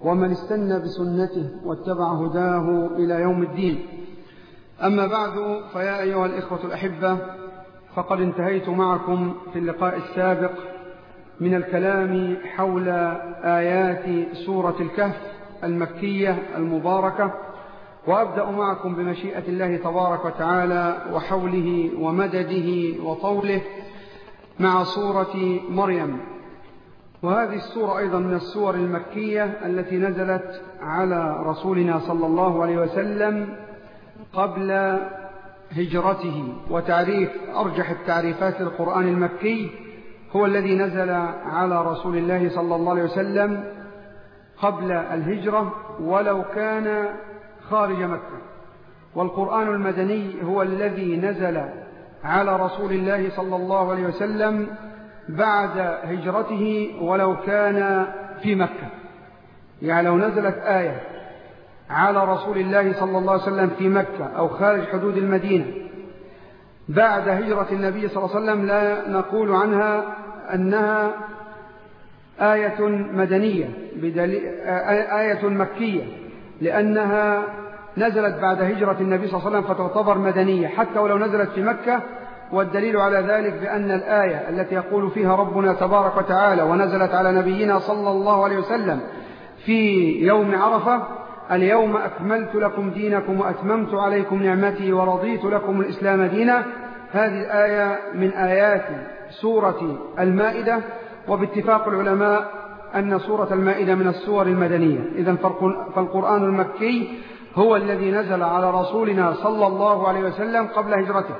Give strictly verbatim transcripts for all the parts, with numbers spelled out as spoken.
ومن استنى بسنته واتبع هداه إلى يوم الدين. أما بعد، فيا أيها الإخوة الأحبة، فقد انتهيت معكم في اللقاء السابق من الكلام حول آيات سورة الكهف المكية المباركة، وأبدأ معكم بمشيئة الله تبارك وتعالى وحوله ومدده وطوله مع سورة مريم. وهذه السورة أيضا من السور المكية التي نزلت على رسولنا صلى الله عليه وسلم قبل هجرته. وتعريف أرجح التعريفات للقرآن المكي هو الذي نزل على رسول الله صلى الله عليه وسلم قبل الهجرة ولو كان خارج مكة. والقرآن المدني هو الذي نزل على رسول الله صلى الله عليه وسلم بعد هجرته ولو كان في مكة. يعني لو نزلت آية على رسول الله صلى الله عليه وسلم في مكة أو خارج حدود المدينة بعد هجرة النبي صلى الله عليه وسلم لا نقول عنها أنها آية مدنية آية مكية، لأنها نزلت بعد هجرة النبي صلى الله عليه وسلم فتعتبر مدنية حتى ولو نزلت في مكة. والدليل على ذلك بأن الآية التي يقول فيها ربنا تبارك وتعالى ونزلت على نبينا صلى الله عليه وسلم في يوم عرفة: اليوم أكملت لكم دينكم وأتممت عليكم نعمتي ورضيت لكم الإسلام دينا. هذه الآية من آيات سورة المائدة، وباتفاق العلماء أن سورة المائدة من السور المدنية. إذن فالقرآن المكي هو الذي نزل على رسولنا صلى الله عليه وسلم قبل هجرته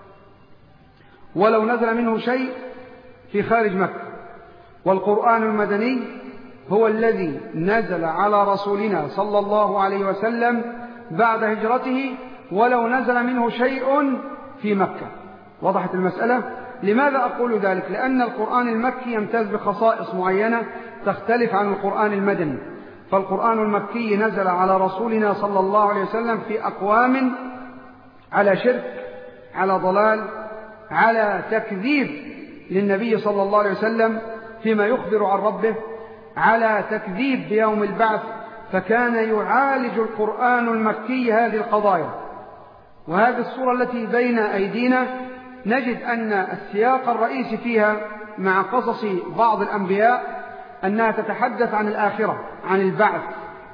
ولو نزل منه شيء في خارج مكة. والقرآن المدني هو الذي نزل على رسولنا صلى الله عليه وسلم بعد هجرته ولو نزل منه شيء في مكة. وضحت المسألة؟ لماذا أقول ذلك؟ لأن القرآن المكي يمتاز بخصائص معينة تختلف عن القرآن المدني. فالقرآن المكي نزل على رسولنا صلى الله عليه وسلم في أقوام على شرك، على ضلال، على تكذيب للنبي صلى الله عليه وسلم فيما يخبر عن ربه، على تكذيب بيوم البعث. فكان يعالج القرآن المكي هذه القضايا. وهذه السورة التي بين أيدينا نجد أن السياق الرئيسي فيها مع قصص بعض الأنبياء أنها تتحدث عن الآخرة، عن البعث.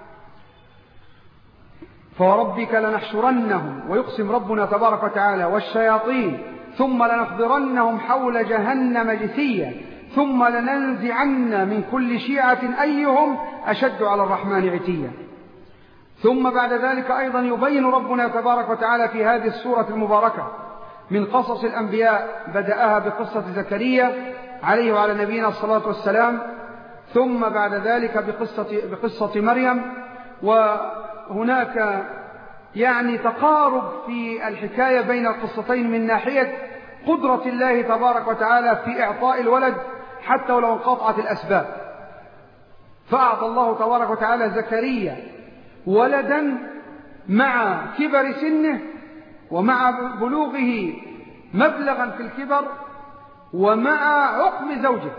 فوربك لنحشرنهم، ويقسم ربنا تبارك وتعالى: والشياطين ثم لنحضرنهم حول جهنم جثيا ثم لننزعن من كل شيعة أيهم أشد على الرحمن عتيا. ثم بعد ذلك أيضا يبين ربنا تبارك وتعالى في هذه السورة المباركة من قصص الأنبياء، بدأها بقصة زكريا عليه وعلى نبينا الصلاة والسلام، ثم بعد ذلك بقصة, بقصة مريم. وهناك يعني تقارب في الحكاية بين القصتين من ناحية قدرة الله تبارك وتعالى في إعطاء الولد حتى ولو انقطعت الأسباب. فأعطى الله تبارك وتعالى زكريا ولدا مع كبر سنه ومع بلوغه مبلغا في الكبر ومع عقم زوجه.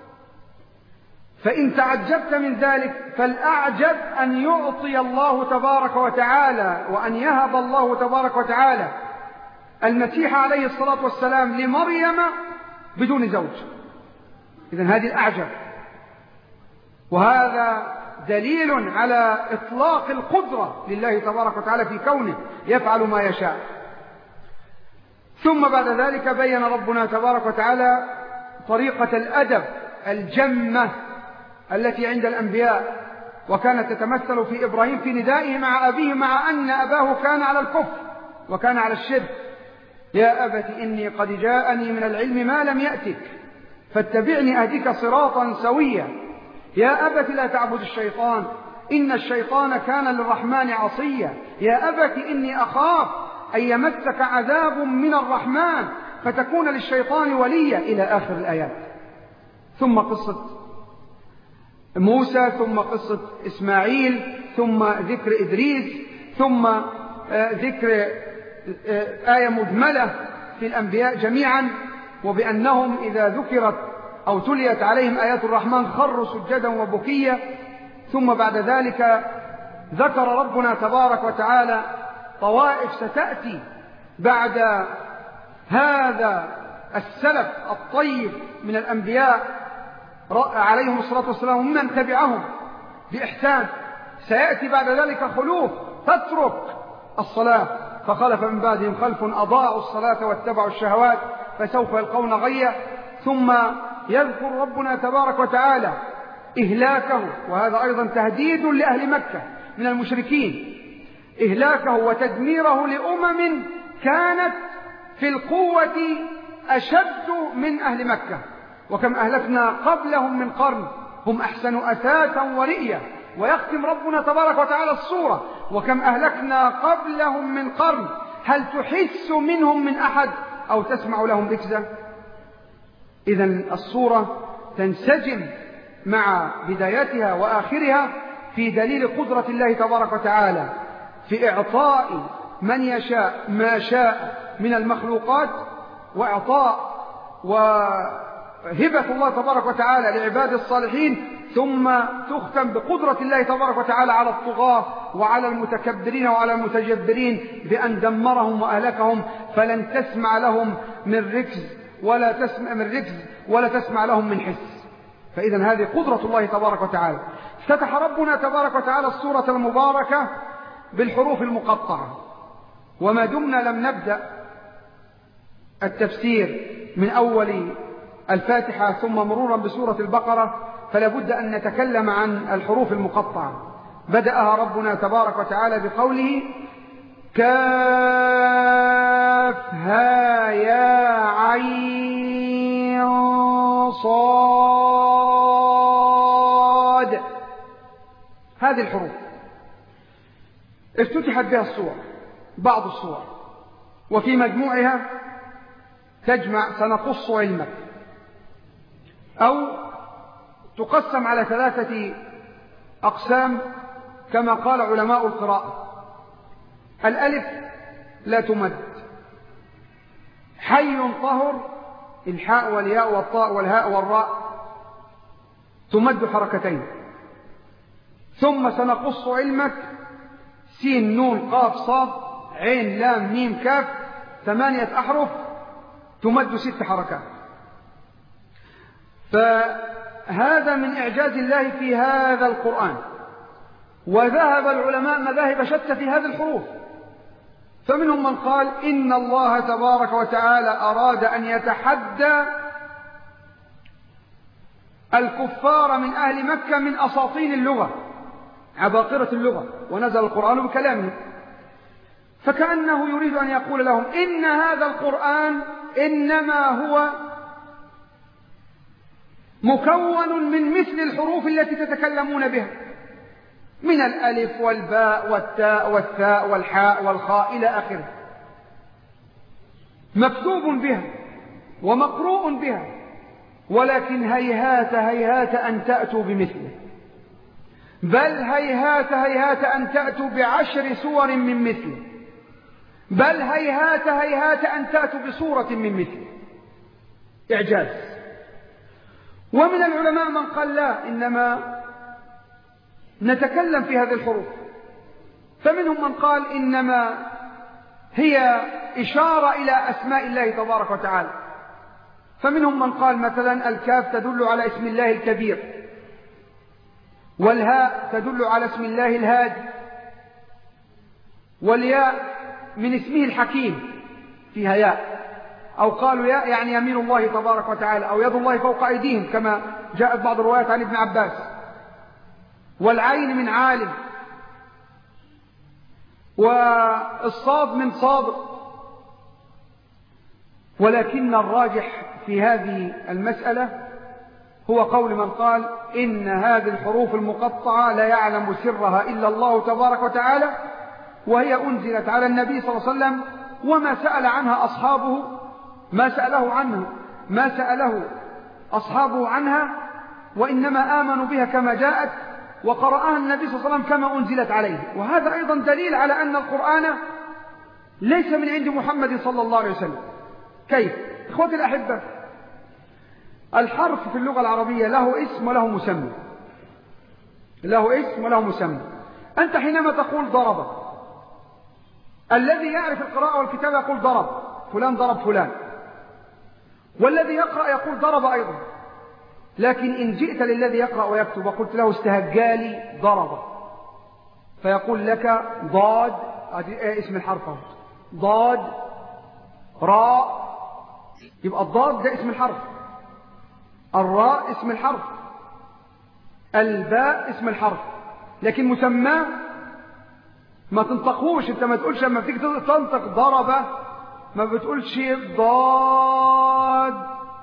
فإن تعجبت من ذلك فالأعجب أن يعطي الله تبارك وتعالى وأن يهب الله تبارك وتعالى المسيح عليه الصلاة والسلام لمريم بدون زوج. إذن هذه الأعجب، وهذا دليل على إطلاق القدرة لله تبارك وتعالى في كونه يفعل ما يشاء. ثم بعد ذلك بين ربنا تبارك وتعالى طريقة الأدب الجمة التي عند الأنبياء، وكانت تتمثل في إبراهيم في ندائه مع أبيه مع أن أباه كان على الكفر وكان على الشرك: يا أبت إني قد جاءني من العلم ما لم يأتك فاتبعني أهدك صراطا سويا. يا أبت لا تعبد الشيطان إن الشيطان كان للرحمن عصيا. يا أبت إني أخاف أن يمسك عذاب من الرحمن فتكون للشيطان وليا، إلى آخر الآيات. ثم قصة موسى، ثم قصة إسماعيل، ثم ذكر إدريس، ثم ذكر آية مجملة في الأنبياء جميعا، وبأنهم إذا ذكرت أو تليت عليهم آيات الرحمن خروا سجدا وبكيا. ثم بعد ذلك ذكر ربنا تبارك وتعالى طوائف ستأتي بعد هذا السلف الطيب من الأنبياء عليهم الصلاة والسلام ومن تبعهم بإحسان. سيأتي بعد ذلك خلوف تترك الصلاة، فخلف من بعدهم خلف أضاعوا الصلاة واتبعوا الشهوات فسوف يلقون غيا. ثم يذكر ربنا تبارك وتعالى إهلاكه، وهذا أيضا تهديد لأهل مكة من المشركين، إهلاكه وتدميره لأمم كانت في القوة أشد من أهل مكة. وكم أهلكنا قبلهم من قرن هم أحسن أثاثا ورئيا. ويختم ربنا تبارك وتعالى الصورة وكم أهلكنا قبلهم من قرن هل تحس منهم من أحد أو تسمع لهم ركزا. إذن الصورة تنسجم مع بدايتها وآخرها في دليل قدرة الله تبارك وتعالى في إعطاء من يشاء ما شاء من المخلوقات، وإعطاء وهبة الله تبارك وتعالى لعباد الصالحين، ثم تختم بقدرة الله تبارك وتعالى على الطغاة وعلى المتكبرين وعلى المتجبرين بأن دمرهم وأهلكهم فلن تسمع لهم من ركز ولا تسمع من ركز ولا تسمع لهم من حس. فإذا هذه قدرة الله تبارك وتعالى. افتتح ربنا تبارك وتعالى السورة المباركة بالحروف المقطعة، وما دمنا لم نبدأ التفسير من أول الفاتحة ثم مرورا بسورة البقرة فلا بد أن نتكلم عن الحروف المقطعة. بدأها ربنا تبارك وتعالى بقوله كافها يا عين صاد. هذه الحروف افتتحت بها الصور، بعض الصور، وفي مجموعها تجمع سنقص علمك، أو تقسم على ثلاثة أقسام كما قال علماء القراءة. الألف لا تمد، حي طهر، الحاء والياء والطاء والهاء والراء تمد حركتين. ثم سنقص علمك، سين نون قاف صاد عين لام ميم كاف، ثمانية أحرف تمد ست حركات. فهذا من إعجاز الله في هذا القرآن. وذهب العلماء مذاهب شتى في هذه الحروف، فمنهم من قال إن الله تبارك وتعالى أراد أن يتحدى الكفار من أهل مكة من أساطين اللغة عباقرة اللغة، ونزل القرآن بكلامه، فكأنه يريد أن يقول لهم إن هذا القرآن إنما هو مكون من مثل الحروف التي تتكلمون بها، من الألف والباء والتاء والثاء والحاء والخاء إلى آخره، مكتوب بها ومقروء بها، ولكن هيهات هيهات أن تأتوا بمثله، بل هيهات هيهات أن تأتوا بعشر سور من مثله، بل هيهات هيهات أن تأتوا بصورة من مثله. إعجاز. ومن العلماء من قال لا، إنما نتكلم في هذه الحروف، فمنهم من قال إنما هي إشارة إلى أسماء الله تبارك وتعالى، فمنهم من قال مثلا الكاف تدل على اسم الله الكبير، والهاء تدل على اسم الله الهادي، والياء من اسمه الحكيم فيها ياء، أو قالوا ياء يعني يمين الله تبارك وتعالى، أو يد الله فوق أيديهم كما جاءت بعض الروايات عن ابن عباس، والعين من عالم، والصاد من صادق. ولكن الراجح في هذه المسألة هو قول من قال إن هذه الحروف المقطعة لا يعلم سرها إلا الله تبارك وتعالى، وهي أنزلت على النبي صلى الله عليه وسلم، وما سأل عنها أصحابه ما سأله عنه ما سأله أصحابه عنها، وإنما آمنوا بها كما جاءت وقرأها النبي صلى الله عليه وسلم كما أنزلت عليه. وهذا أيضا دليل على أن القرآن ليس من عند محمد صلى الله عليه وسلم. كيف؟ إخوتي الأحبة، الحرف في اللغة العربية له اسم وله مسمى. له اسم وله مسمى. أنت حينما تقول ضرب، الذي يعرف القراءة والكتابة يقول ضرب فلان، ضرب فلان، والذي يقرأ يقول ضرب أيضا. لكن إن جئت للذي يقرأ ويكتب وقلت له استهجالي ضرب، فيقول لك ضاد اسم الحرف، ضاد راء، يبقى الضاد ده اسم الحرف، الراء اسم الحرف، الباء اسم الحرف، لكن مسماه ما تنطقوش. انت ما تقولش لما تيجي تنطق ضرب ما بتقولش ضاد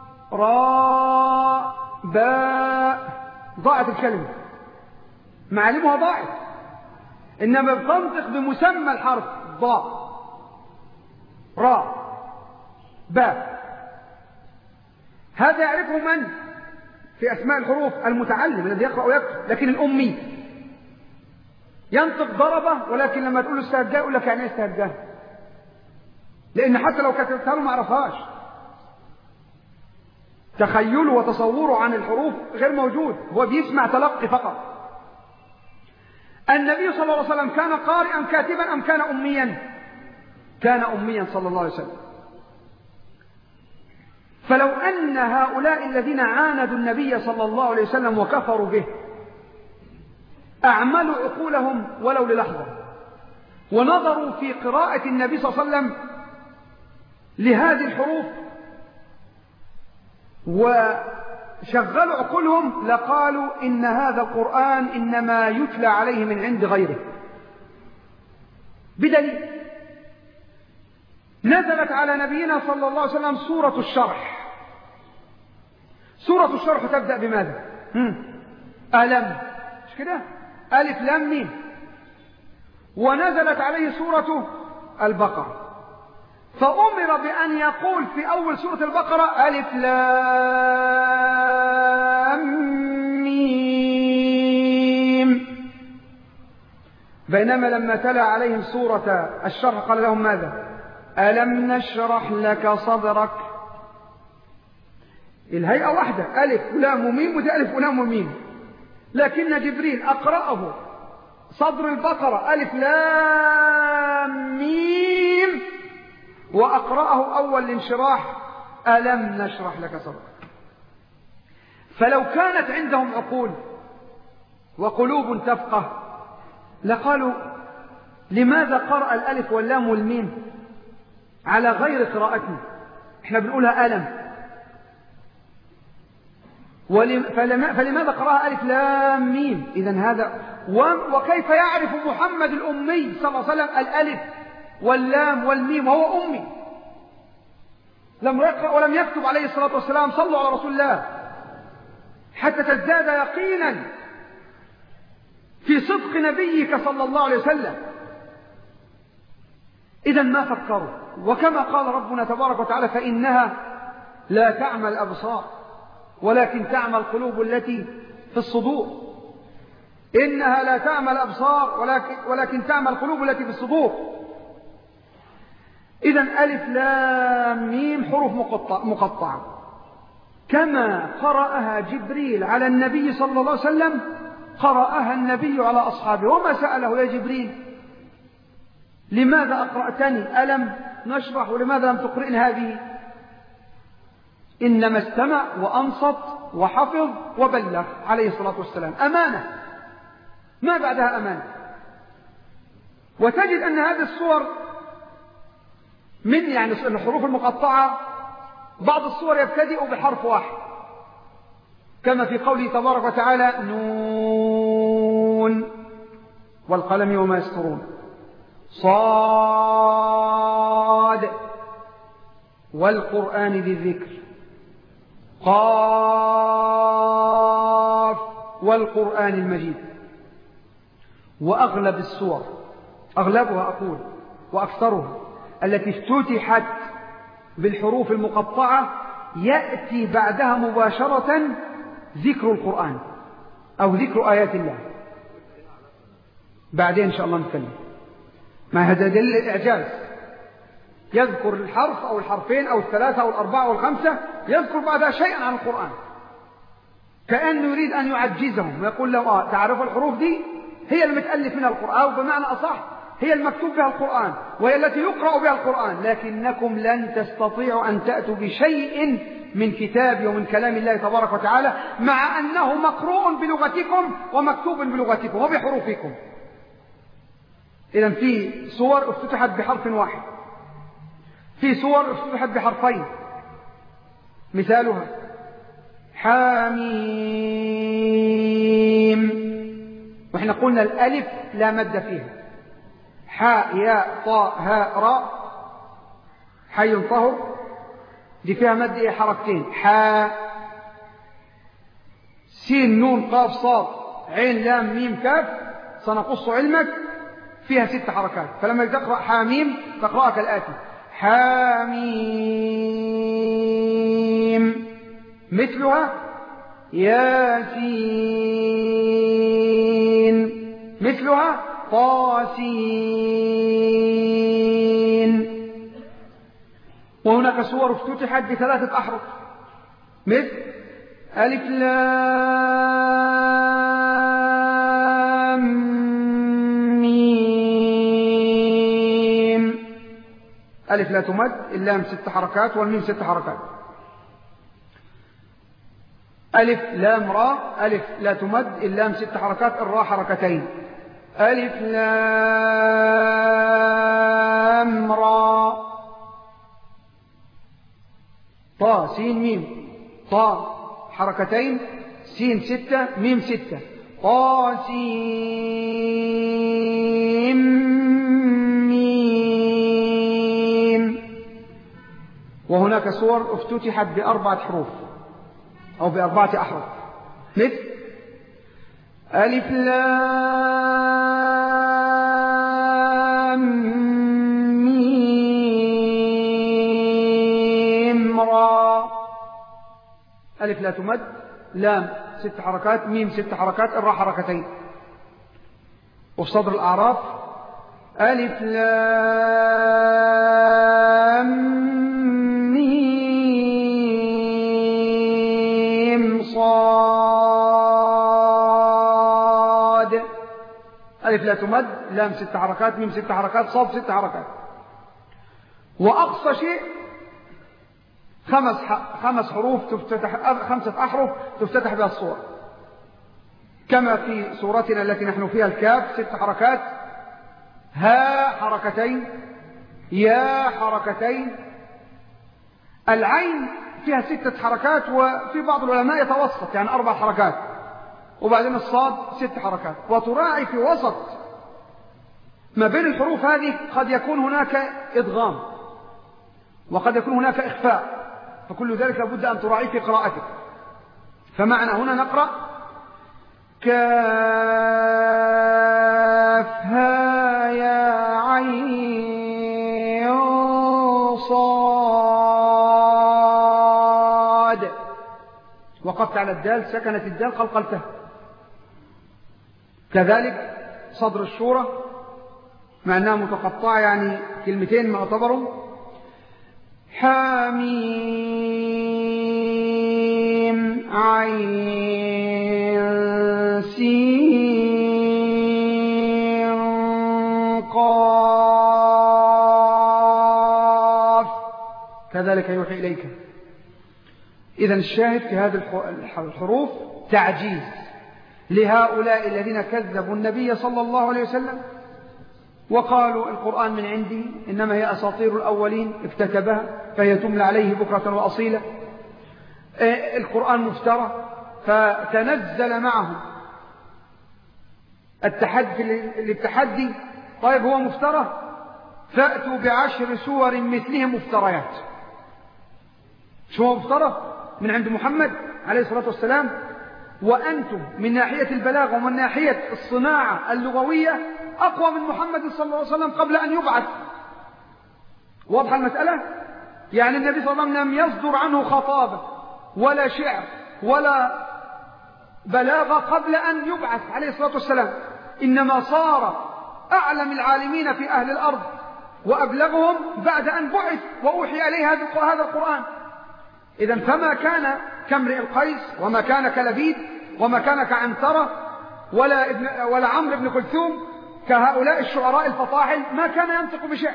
راء باء، ضاعت الكلمة، معالمها ضاعت. إنما بتنطق بمسمى الحرف، ضاء راء باء. هذا يعرفه من في أسماء الحروف؟ المتعلم الذي يقرأ ويكتب. لكن الأمي ينطق ضربة، ولكن لما تقول له استهجاه يقول لك يعني ايه استهجاه؟ لأن حتى لو كتبتها له ما عرفهاش. تخيله وتصوره عن الحروف غير موجود، هو بيسمع تلقي فقط. النبي صلى الله عليه وسلم كان قارئا كاتبا أم كان أميا؟ كان أميا صلى الله عليه وسلم. فلو أن هؤلاء الذين عاندوا النبي صلى الله عليه وسلم وكفروا به أعملوا عقولهم ولو للحظة ونظروا في قراءة النبي صلى الله عليه وسلم لهذه الحروف وشغلوا عقولهم لقالوا إن هذا القرآن إنما يتلى عليه من عند غيره. بدليل نزلت على نبينا صلى الله عليه وسلم سورة الشرح. سورة الشرح تبدأ بماذا؟ ألم، مش كده؟ ألف لام ميم. ونزلت عليه سورة البقرة، فأمر بأن يقول في أول سورة البقرة ألف لام ميم، بينما لما تلا عليهم سورة الشرح قال لهم ماذا؟ ألم نشرح لك صدرك. الهيئة واحدة، ألف ولام وميم، وده ألف ولام وميم، لكن جبريل أقرأه صدر البقرة ألف لام ميم، وأقرأه أول الانشراح ألم نشرح لك صدرك. فلو كانت عندهم عقول وقلوب تفقه لقالوا لماذا قرأ الألف واللام والميم على غير قراءتنا؟ احنا بنقولها ألم، فلماذا قرأها ألف لام ميم؟ إذن هذا. وكيف يعرف محمد الأمي صلى الله عليه وسلم الألف واللام والميم وهو أمي لم يقرأ ولم يكتب عليه الصلاة والسلام؟ صلوا على رسول الله حتى تزداد يقينا في صدق نبيك صلى الله عليه وسلم. إذن ما فكروا، وكما قال ربنا تبارك وتعالى فإنها لا تعمى الأبصار ولكن تعمى القلوب التي في الصدور. إنها لا تعمى الأبصار ولكن, ولكن تعمى القلوب التي في الصدور. إذن ألف لام ميم حروف مقطع مقطعة، كما قرأها جبريل على النبي صلى الله عليه وسلم قرأها النبي على أصحابه. وما سأله يا جبريل لماذا أقرأتني ألم نشرح ولماذا لم تقرئني هذه؟ إنما استمع وأنصت وحفظ وبلغ عليه الصلاة والسلام. أمانة ما بعدها أمانة. وتجد أن هذه الصور من يعني الحروف المقطعة بعض الصور يبتدئ بحرف واحد، كما في قوله تبارك وتعالى نون والقلم وما يسطرون، صاد والقرآن ذي الذكر، قاف والقرآن المجيد. وأغلب السور، أغلبها أقول وأكثرها التي افتتحت بالحروف المقطعة يأتي بعدها مباشرة ذكر القرآن أو ذكر آيات الله. بعدين إن شاء الله نتكلم. ما هذا دليل الإعجاز، يذكر الحرف أو الحرفين أو الثلاثة أو الأربعة أو الخمسة، يذكر بعدها شيئا عن القرآن. كأنه يريد أن يعجزهم ويقول له آه تعرفوا الحروف دي هي المتألف منها القرآن، أو بمعنى أصح هي المكتوب بها القرآن وهي التي يقرأ بها القرآن، لكنكم لن تستطيعوا أن تأتوا بشيء من كتاب ومن كلام الله تبارك وتعالى مع أنه مقروء بلغتكم ومكتوب بلغتكم وبحروفكم. إذن في صور افتتحت بحرف واحد، في صور افتتحت بحرفين، مثالها حاميم، وإحنا قلنا الألف لا مد فيها، حاء ياء طاء هاء راء حي طهر دي فيها مد إيه حركتين، حاء سين نون قاف صاد عين لام ميم كاف سنقص علمك فيها ست حركات، فلما تقرأ حاميم تقرأها كالآتي حاميم، مثلها ياسين، مثلها طاسين. وهناك سور افتتحت بثلاثة أحرف مثل ألف لام ميم، ألف لا تمد، اللام ست حركات والميم ست حركات. ألف لام راء، ألف لا تمد، اللام ست حركات، الراء حركتين. ألف لام راء. طا سين ميم، طا حركتين، سين ستة ميم ستة، طا سين ميم. وهناك صور افتتحت بأربعة حروف أو بأربعة أحرف مثل ألف لام ميم را، ألف لا تمد، لام ست حركات، ميم ست حركات، الراء حركتين. وفي صدر الأعراف ألف لام ميم صاد، ألف لا تمد، لام ست حركات، ميم ست حركات، صاد ست حركات. وأقصى شيء خمس خمس حروف تفتتح، خمسة أحرف تفتتح بها الصور، كما في صورتنا التي نحن فيها الكاف ست حركات، ها حركتين، يا حركتين، العين فيها ستة حركات، وفي بعض العلماء يتوسط يعني أربع حركات، وبعدين الصاد ست حركات. وتراعي في وسط ما بين الحروف هذه قد يكون هناك إدغام وقد يكون هناك إخفاء، فكل ذلك لابد أن تراعي في قراءتك. فمعنى هنا نقرأ كاف ها يا عين صاد، وقفت على الدال، سكنت الدال قلقلتها. كذلك صدر الشورى مع أنها متقطعة يعني كلمتين معتبروا، حميم عين سين قاف، كذلك يوحي إليك. إذن الشاهد في هذه الحروف تعجيز لهؤلاء الذين كذبوا النبي صلى الله عليه وسلم وقالوا القرآن من عنده، إنما هي أساطير الأولين اكتتبها فهي تملى عليه بكرة وأصيلة، القرآن مفترى. فتنزل معهم التحدي للتحدي، طيب هو مفترى، فأتوا بعشر سور مثله مفتريات. شو هو مفترى؟ من عند محمد عليه الصلاة والسلام، وأنتم من ناحية البلاغة ومن ناحية الصناعة اللغوية أقوى من محمد صلى الله عليه وسلم قبل أن يبعث. واضحة المسألة؟ يعني النبي صلى الله عليه وسلم لم يصدر عنه خطابة ولا شعر ولا بلاغة قبل أن يبعث عليه الصلاة والسلام، إنما صار أعلم العالمين في أهل الأرض وأبلغهم بعد أن بعث وأوحي عليه هذا القرآن. إذن فما كان كامرئ القيس وما كان كلبيد وما كان كعنترة ولا, ابن ولا عمرو بن كلثوم كهؤلاء الشعراء الفطاحل، ما كان ينطق بشعر،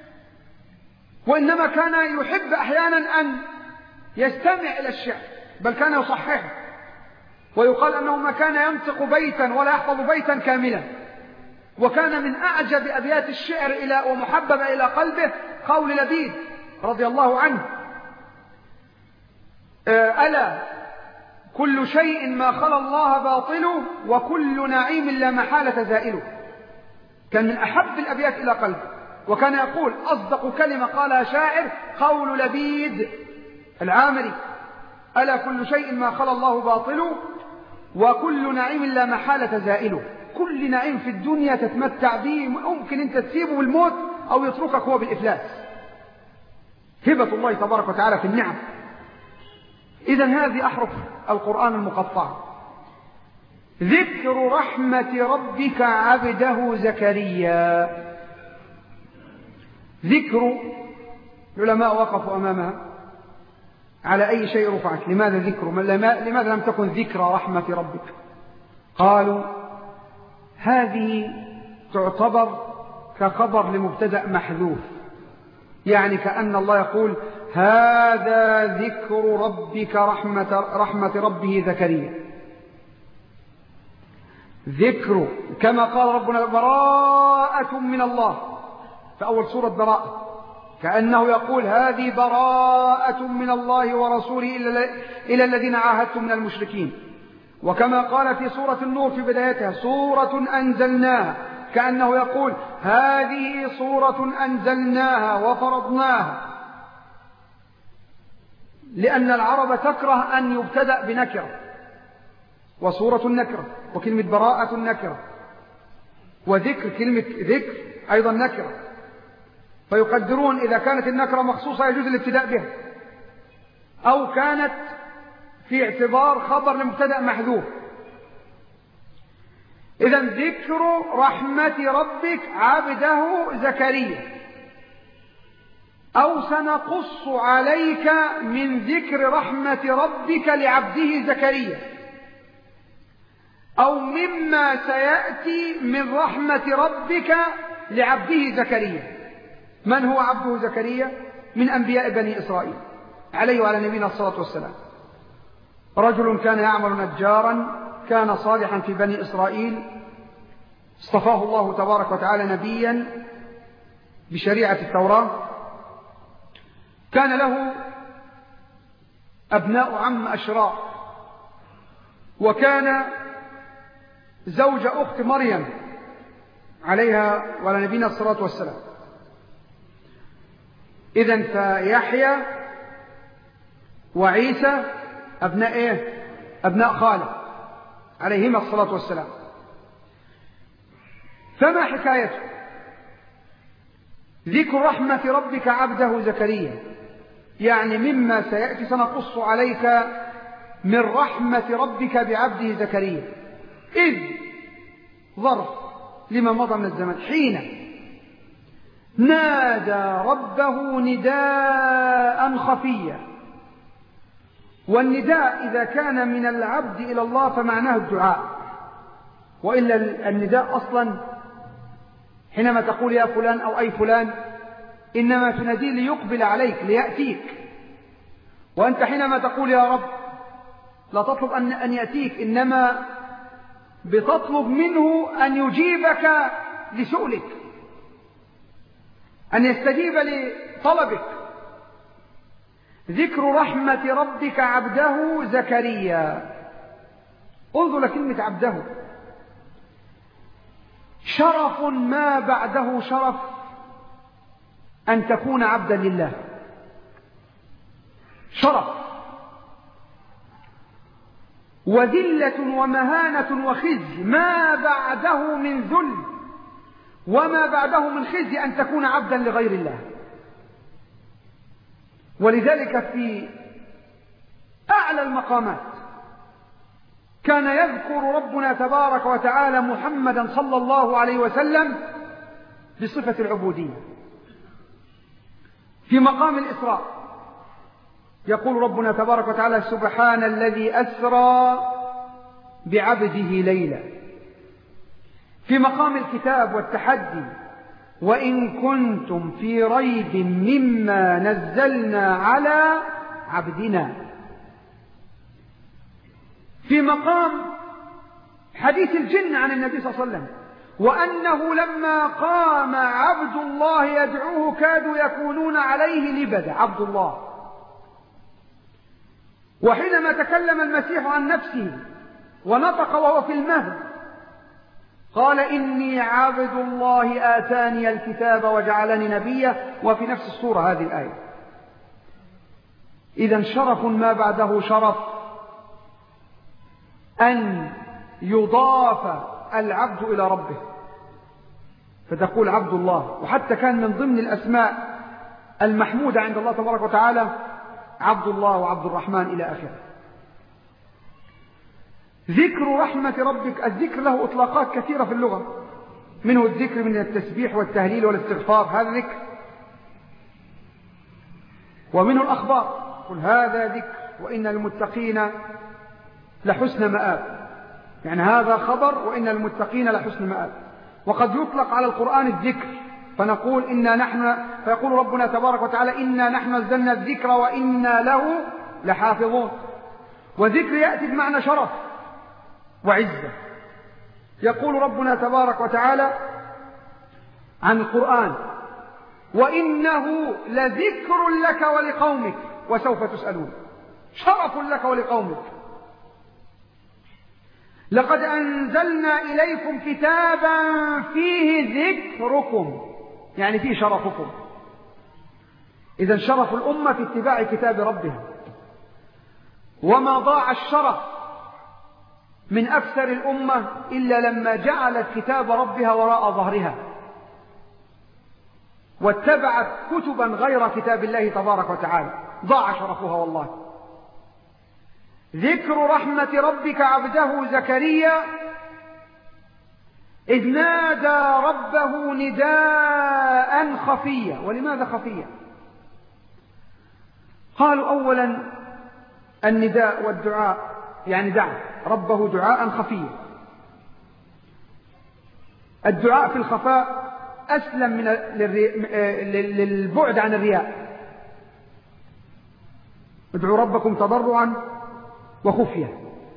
وإنما كان يحب أحيانا أن يستمع إلى الشعر، بل كان يصححه، ويقال أنه ما كان ينطق بيتا ولا يحفظ بيتا كاملا. وكان من أعجب أبيات الشعر إلى ومحبب إلى قلبه قول لبيد رضي الله عنه: ألا كل شيء ما خلا الله باطله وكل نعيم لا محالة زائله. كان من أحب الأبيات إلى قلبه، وكان يقول: أصدق كلمة قالها شاعر قول لبيد العامري: ألا كل شيء ما خلا الله باطله وكل نعيم لا محالة زائله. كل نعيم في الدنيا تتمتع به ممكن أنت تسيبه بالموت أو يتركك هو بالإفلاس. هبة الله تبارك وتعالى في النعم. إذن هذه أحرف القرآن المقطعة. ذكر رحمة ربك عبده زكريا. ذكر، العلماء وقفوا أمامها على أي شيء رفعت. لماذا ذكر؟ لماذا لم تكن ذكر رحمة ربك؟ قالوا هذه تعتبر كخبر لمبتدأ محذوف، يعني كأن الله يقول: هذا ذكر ربك رحمة, رحمة ربه زكريا. ذكر كما قال ربنا: براءة من الله في أول سورة براءة، كأنه يقول: هذه براءة من الله ورسوله إلى الذين عاهدتم من المشركين. وكما قال في سورة النور في بدايتها: سورة أنزلناها، كأنه يقول: هذه سورة أنزلناها وفرضناها. لأن العرب تكره أن يبتدأ بنكرة، وسورة النكرة، وكلمة براءة النكرة، وذكر كلمة ذكر أيضا نكرة، فيقدرون إذا كانت النكرة مخصوصة يجوز الابتداء بها، أو كانت في اعتبار خبر لمبتدأ محذوف. إذن ذكر رحمة ربك عبده زكريا، أو سنقص عليك من ذكر رحمة ربك لعبده زكريا، أو مما سيأتي من رحمة ربك لعبده زكريا. من هو عبده زكريا؟ من أنبياء بني إسرائيل عليه وعلى نبينا الصلاة والسلام. رجل كان يعمل نجارا، كان صالحا في بني إسرائيل، اصطفاه الله تبارك وتعالى نبيا بشريعة التوراة. كان له أبناء عم أشراف، وكان زوج أخت مريم عليها وعلى نبينا الصلاة والسلام. إذن فيحيى وعيسى أبناء إيه؟ أبناء خالد عليهما الصلاة والسلام. فما حكايته؟ ذكر رحمة ربك عبده زكريا، يعني مما سيأتي سنقص عليك من رحمة ربك بعبده زكريا. إذ ظرف لما مضى من الزمن، حين نادى ربه نداء خفيا. والنداء إذا كان من العبد إلى الله فمعناه الدعاء، وإلا النداء أصلا حينما تقول يا فلان أو أي فلان إنما تناديه ليقبل عليك ليأتيك، وأنت حينما تقول يا رب لا تطلب أن يأتيك، إنما بتطلب منه أن يجيبك لسؤلك، أن يستجيب لطلبك. ذكر رحمة ربك عبده زكريا. انظر لكلمة عبده، شرف ما بعده شرف أن تكون عبدا لله، شرف وذلة ومهانة وخزي، ما بعده من ذل وما بعده من خزي أن تكون عبدا لغير الله. ولذلك في أعلى المقامات كان يذكر ربنا تبارك وتعالى محمدا صلى الله عليه وسلم بصفة العبودية. في مقام الإسراء يقول ربنا تبارك وتعالى: سبحان الذي أسرى بعبده ليلا، في مقام الكتاب والتحدي: وإن كنتم في ريب مما نزلنا على عبدنا. في مقام حديث الجن عن النبي صلى الله عليه وسلم: وأنه لما قام عبد الله يدعوه كادوا يكونون عليه لبدا. عبد الله. وحينما تكلم المسيح عن نفسه ونطق وهو في المهد قال: إني عبد الله آتاني الكتاب وجعلني نبيا، وفي نفس السورة هذه الآية. إذن شرف ما بعده شرف أن يضاف العبد إلى ربه، فتقول عبد الله. وحتى كان من ضمن الأسماء المحمودة عند الله تبارك وتعالى عبد الله وعبد الرحمن إلى آخره. ذكر رحمة ربك، الذكر له إطلاقات كثيرة في اللغة، منه الذكر من التسبيح والتهليل والاستغفار، هذا ذكر. ومنه الأخبار: قل هذا ذكر وإن المتقين لحسن مآب، يعني هذا خبر وإن المتقين لحسن مآب. وقد يطلق على القرآن الذكر، فنقول إنا نحن، فيقول ربنا تبارك وتعالى: إنا نحن نزلنا الذكر وإنا له لحافظون. وذكر يأتي بمعنى شرف وعزة. يقول ربنا تبارك وتعالى عن القرآن: وإنه لذكر لك ولقومك وسوف تسألون. شرف لك ولقومك. لقد أنزلنا إليكم كتابا فيه ذكركم، يعني فيه شرفكم. إذن شرف الأمة في اتباع كتاب ربها. وما ضاع الشرف من أكثر الأمة إلا لما جعلت كتاب ربها وراء ظهرها واتبعت كتبا غير كتاب الله تبارك وتعالى، ضاع شرفها والله. ذكر رحمة ربك عبده زكريا إذ نادى ربه نداء خفيا. ولماذا خفيا؟ قالوا أولا النداء والدعاء يعني دعا ربه دعاء خفيا. الدعاء في الخفاء أسلم من للبعد عن الرياء. ادعوا ربكم تضرعا وخفية.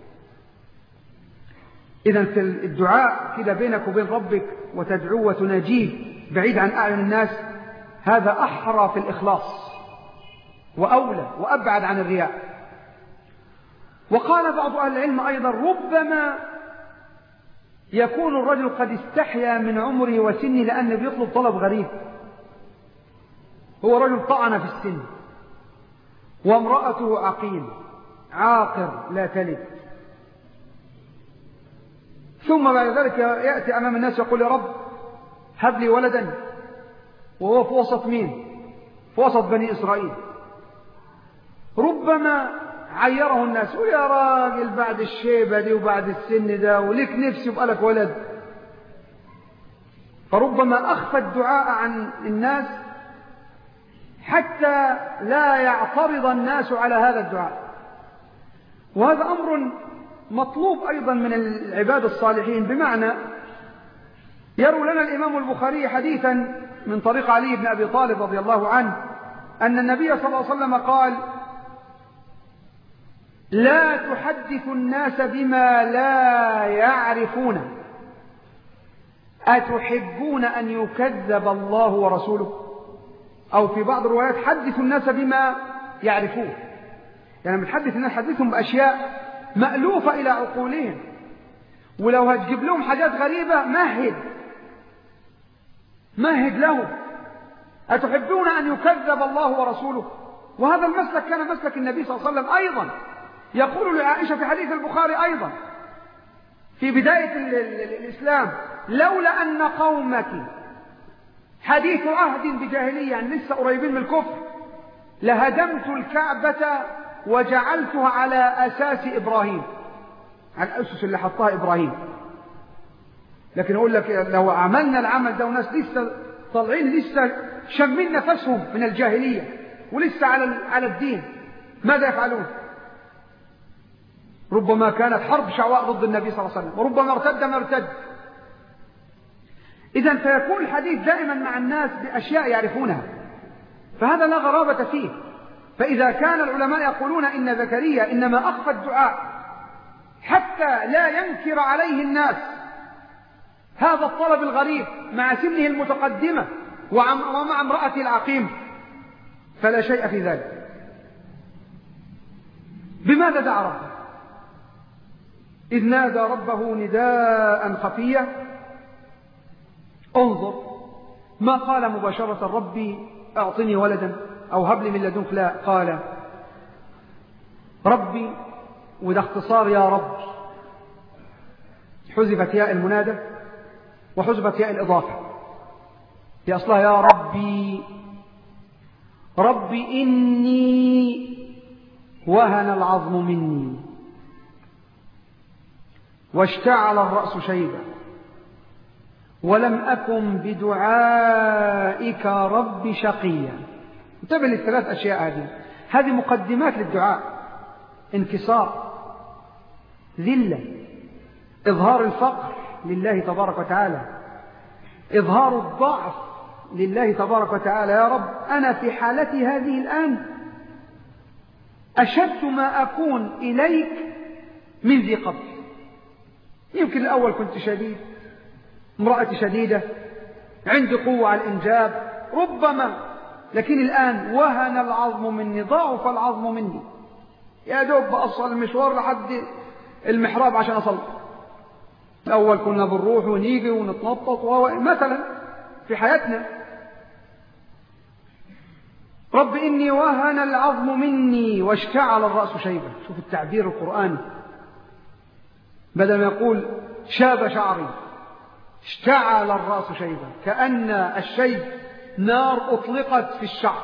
إذن في الدعاء كده بينك وبين ربك وتدعوه وتناجيه بعيد عن أعين الناس، هذا أحرى في الإخلاص وأولى وأبعد عن الرياء. وقال بعض أهل العلم أيضا: ربما يكون الرجل قد استحيا من عمره وسنه لأنه بيطلب طلب غريب. هو رجل طعن في السن وامرأته عقيم عاقر لا تلد، ثم بعد ذلك يأتي أمام الناس يقول: يا رب هب لي ولدا، وهو في وسط مين؟ في وسط بني إسرائيل. ربما عيره الناس: ويا راجل بعد الشيبة دي وبعد السن ده ولك نفس يبقى لك ولد. فربما أخفى الدعاء عن الناس حتى لا يعترض الناس على هذا الدعاء. وهذا أمر مطلوب أيضا من العباد الصالحين، بمعنى يروي لنا الإمام البخاري حديثا من طريق علي بن أبي طالب رضي الله عنه أن النبي صلى الله عليه وسلم قال: لا تحدث الناس بما لا يعرفون، أتحبون أن يكذب الله ورسوله؟ أو في بعض الروايات: حدثوا الناس بما يعرفون. يعني بتحدث الناس حدثهم بأشياء مألوفة إلى عقولهم، ولو هتجيب لهم حاجات غريبة مهد مهد لهم. أتحبون أن يكذب الله ورسوله؟ وهذا المسلك كان مسلك النبي صلى الله عليه وسلم أيضا. يقول لعائشة في حديث البخاري أيضا في بداية الإسلام: لولا أن قومك حديث عهد بجاهلية، يعني لسه قريبين من الكفر، لهدمت الكعبة وجعلتها على أساس إبراهيم، على الأسس اللي حطها إبراهيم. لكن أقول لك لو عملنا العمل ده وناس لسه طالعين لسه شمين نفسهم من الجاهلية ولسه على على الدين، ماذا يفعلون؟ ربما كانت حرب شعواء ضد النبي صلى الله عليه وسلم، وربما ارتد ما ارتد. إذن فيكون الحديث دائما مع الناس بأشياء يعرفونها، فهذا لا غرابة فيه. فإذا كان العلماء يقولون إن زكريا إنما أخفى الدعاء حتى لا ينكر عليه الناس هذا الطلب الغريب مع سنه المتقدمة ومع امرأته العقيم، فلا شيء في ذلك. بماذا دعا ربه؟ إذ نادى ربه نداء خفيا. انظر، ما قال مباشرة ربي أعطني ولدا أو هب لي من لدنك، لا، قال ربي، وده اختصار يا رب، حذفت ياء المنادى وحذفت ياء الإضافة، هي أصلها يا ربي. ربي إني وهن العظم مني واشتعل الرأس شيبا ولم أكن بدعائك رب شقيا. انتبه للثلاث أشياء هذه، هذه مقدمات للدعاء: انكسار، ذلة، إظهار الفقر لله تبارك وتعالى، إظهار الضعف لله تبارك وتعالى. يا رب، أنا في حالتي هذه الآن أشد ما أكون إليك من ذي قبل. يمكن الأول كنت شديد، امرأتي شديدة، عندي قوة على الإنجاب ربما، لكن الآن وهن العظم مني، ضعف العظم مني، يا دوب بأصل المشوار لحد المحراب عشان أصل. الأول كنا بنروح ونيجي ونتنطط مثلا في حياتنا. رب إني وهن العظم مني واشتعل الرأس شيبا. شوف التعبير القرآني، بدل ما يقول شاب شعري، اشتعل الرأس شيبا، كأن الشيب نار أطلقت في الشعر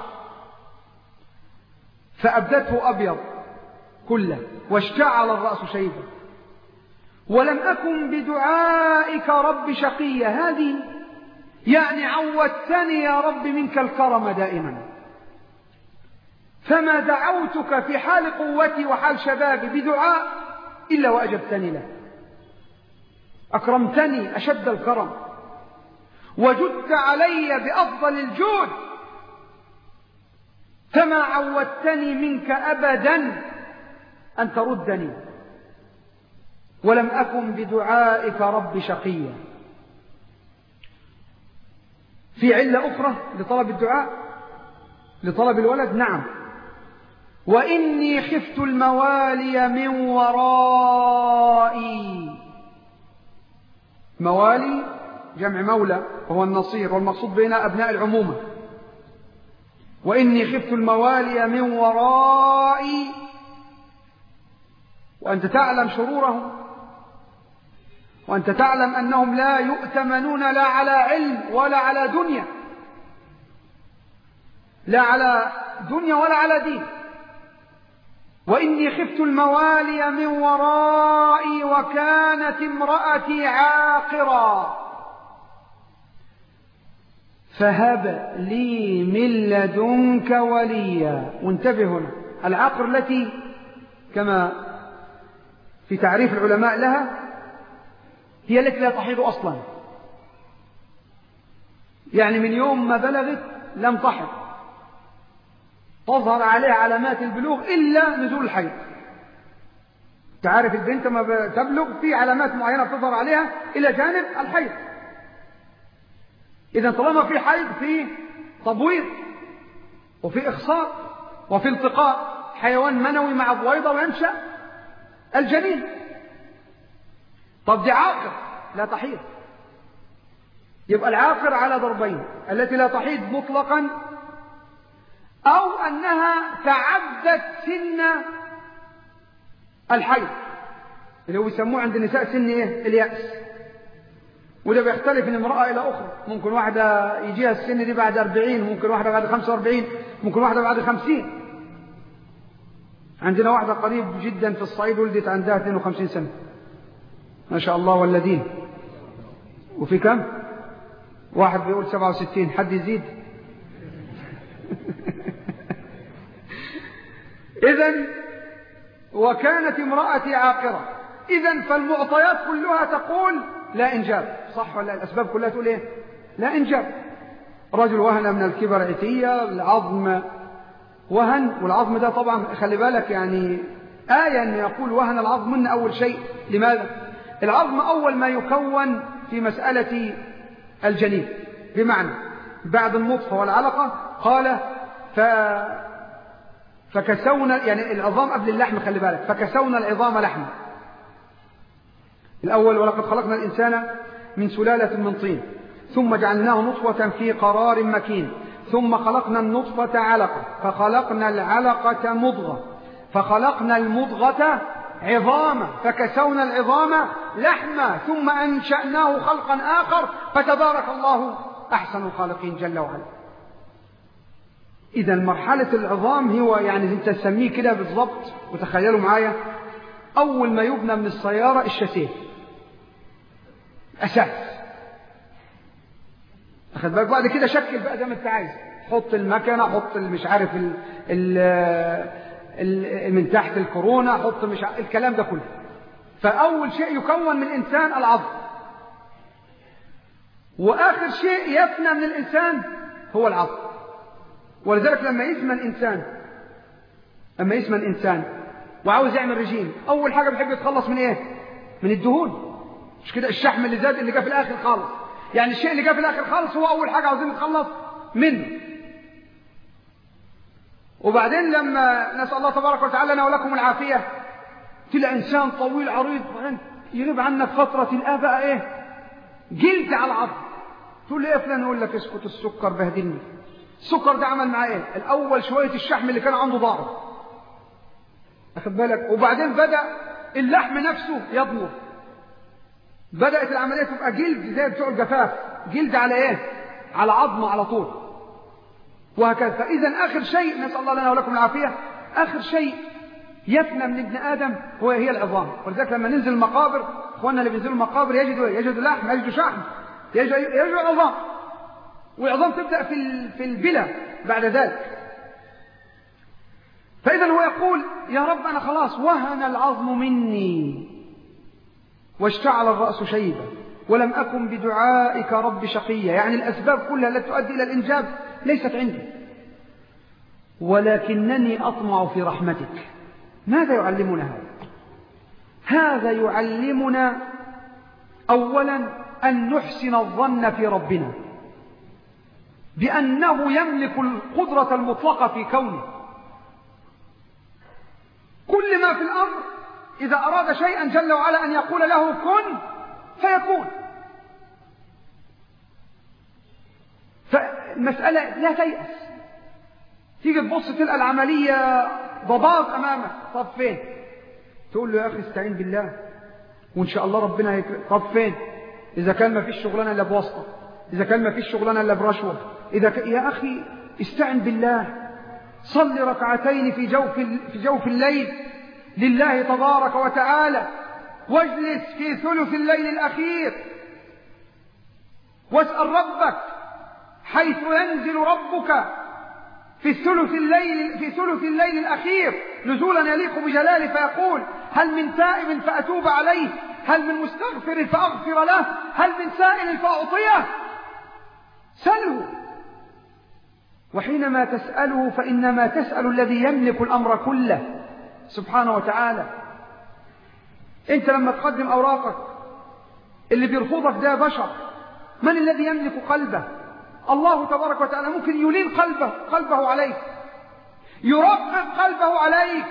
فأبدته أبيض كله. واشتعل الرأس شيبا ولم أكن بدعائك رب شقيا. هذه يعني عودتني يا رب منك الكرم دائما، فما دعوتك في حال قوتي وحال شبابي بدعاء إلا وأجبتني له. أكرمتني أشد الكرم، وجدت علي بأفضل الجود، فما عودتني منك أبدا أن تردني. ولم أكن بدعائك رب شقيا. في علة أخرى لطلب الدعاء، لطلب الولد، نعم: وإني خفت الموالي من ورائي. موالي جمع مولى وهو النصير، والمقصود بنا أبناء العمومة. وإني خفت الموالي من ورائي، وأنت تعلم شرورهم، وأنت تعلم أنهم لا يؤتمنون لا على علم ولا على دنيا، لا على دنيا ولا على دين. وإني خفت الموالي من ورائي وكانت امرأتي عاقرا فهب لي من لدنك وليا. وانتبه هنا، العاقر التي كما في تعريف العلماء لها هي التي لا تحيض أصلا، يعني من يوم ما بلغت لم تحض، تظهر عليها علامات البلوغ إلا نزول الحيض. تعرف البنت ما تبلغ في علامات معينة تظهر عليها إلى جانب الحيض. إذا طالما في حيض في تبويض وفي إخصار وفي التقاء حيوان منوي مع بويضة وينشأ الجنين. طب دي عاقر لا تحيض، يبقى العاقر على ضربين: التي لا تحيض مطلقا، أو أنها تعدت سن الحيض اللي هو يسموه عند النساء سن إيه؟ اليأس. وده بيختلف من امرأة إلى أخرى، ممكن واحدة يجيها السن دي بعد أربعين، ممكن واحدة بعد خمسة وأربعين، ممكن واحدة بعد خمسين. عندنا واحدة قريب جدا في الصعيد ولدت عندها اثنين وخمسين سنة ما شاء الله والذين. وفي كم؟ واحد بيقول سبعة وستين، حد يزيد؟ إذن وكانت امرأتي عاقرة، إذن فالمعطيات كلها تقول لا إنجاب، صح ولا؟ الأسباب كلها تقول إيه؟ لا إنجاب. رجل وهن من الكبر عتية، العظم وهن، والعظم ده طبعا خلي بالك يعني آية أن يقول وهن العظم من أول شيء. لماذا؟ العظم أول ما يكون في مسألة الجنين، بمعنى بعد النطفة والعلقة قال ف... فكسونا، يعني العظام قبل اللحم، خلي بالك، فكسونا العظام لحما. الأول ولقد خلقنا الإنسان من سلالة من طين ثم جعلناه نطفة في قرار مكين ثم خلقنا النطفة علقة فخلقنا العلقة مضغة فخلقنا المضغة عظاما فكسونا العظام لحما ثم أنشأناه خلقا آخر فتبارك الله أحسن الخالقين جل وعلا. إذا مرحلة العظام هو يعني أنت تسميه كده بالضبط، وتخيلوا معايا أول ما يبنى من السيارة الشاسيه أساس، أخذ بالك، بعد كده شكل بقى زي ما أنت عايز، حط المكنة، حط مش عارف ال ال ال من تحت الكورونا، حط مش عارف الكلام ده كله. فأول شيء يكون من الإنسان العظم، وآخر شيء يفنى من الإنسان هو العظم. ولذلك لما يسمى الإنسان لما يسمى الإنسان وعاوز يعمل رجيم، أول حاجة بيحب يتخلص من إيه؟ من الدهون، مش كده؟ الشحم اللي زاد اللي جاء في الآخر خالص، يعني الشيء اللي جاء في الآخر خالص هو أول حاجة عاوزين نتخلص منه. وبعدين لما نسأل الله تبارك وتعالى لنا ولكم العافية، تلاقي إنسان طويل عريض يغيب عنك فترة تلقاه بقى إيه؟ جلد على العظم. تقول لي إيه فلان؟ يقول لك اسكت، السكر بهدلني. السكر ده عمل معاه إيه؟ الأول شوية الشحم اللي كان عنده ضعف، أخذ بالك، وبعدين بدأ اللحم نفسه يضمر، بدأت العملية تبقى جلد زي بتوع الجفاف، جلد على إيه؟ على عظمه على طول، وهكذا. فإذا آخر شيء نسأل الله لنا ولكم العافية، آخر شيء يفنى من ابن آدم هو هي العظام. ولذلك لما ننزل المقابر، إخواننا اللي بينزلوا المقابر يجدوا إيه؟ يجدوا لحم، يجدوا شحم، يجدوا, يجدوا عظام، والعظام تبدأ في في البلى بعد ذلك. فإذا هو يقول يا رب أنا خلاص وهن العظم مني واشتعل الرأس شيبا ولم أكن بدعائك رب شقيا، يعني الأسباب كلها التي تؤدي إلى الإنجاب ليست عندي، ولكنني أطمع في رحمتك. ماذا يعلمنا هذا؟ هذا يعلمنا أولا أن نحسن الظن في ربنا بأنه يملك القدرة المطلقة في كونه. كل ما في الأمر إذا أراد شيئا جل وعلا أن يقول له كن فيكون. فالمسألة لا تيأس، تيجي تبص تلقى العملية ضباط أمامك، طب فين؟ تقول له يا أخي استعين بالله وإن شاء الله ربنا يكرم. طب فين؟ إذا كان ما فيش شغلانة إلا بواسطة، إذا كان ما فيش شغلانة إلا برشوة، إذا ك... يا أخي استعن بالله، صل ركعتين في جوف في جوف الليل لله تبارك وتعالى، واجلس في ثلث الليل الأخير واسأل ربك حيث ينزل ربك في ثلث الليل في ثلث الليل الأخير نزولا يليق بجلاله، فيقول هل من تائب فأتوب عليه، هل من مستغفر فأغفر له، هل من سائل فأعطيه. سله، وحينما تسأله فإنما تسأل الذي يملك الأمر كله سبحانه وتعالى. أنت لما تقدم أوراقك اللي بيرفضك ده بشر، من الذي يملك قلبه؟ الله تبارك وتعالى. ممكن يلين قلبه قلبه عليك، يرقق قلبه عليك،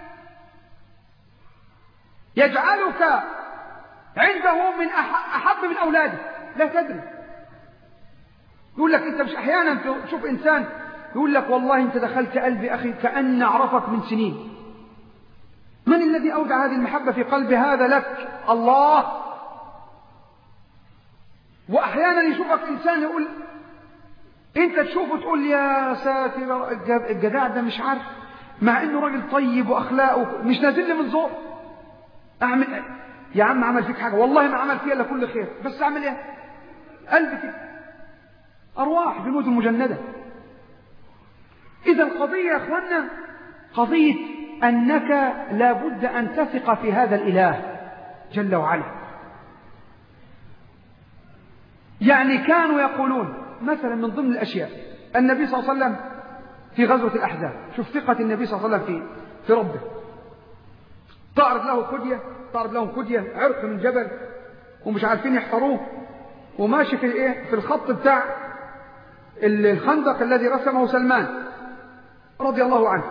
يجعلك عنده من أحب من أولاده، لا تدري. يقول لك أنت مش أحيانا تشوف إنسان يقول لك والله أنت دخلت قلبي أخي كأن أعرفك من سنين. من الذي أودع هذه المحبة في قلب هذا لك؟ الله. وأحيانا يشوفك إنسان يقول أنت تشوفه تقول يا ساتر الجدع ده مش عارف، مع إنه راجل طيب وأخلاقه مش نازل لي من زور. أعمل يا عم عمل فيك حاجة؟ والله ما عمل فيها إلا كل خير، بس أعمل إيه؟ قلبي كده، أرواح جنود مجندة. إذا القضية يا أخوانا قضية أنك لا بد أن تثق في هذا الإله جل وعلا. يعني كانوا يقولون مثلا من ضمن الأشياء النبي صلى الله عليه وسلم في غزوة الأحزاب، شوف ثقة النبي صلى الله عليه وسلم في في ربه، تعرض له كدية، تعرض لهم كدية عرق من جبل ومش عارفين يحفروه، وماشي في الايه في الخط بتاع الخندق الذي رسمه سلمان رضي الله عنه،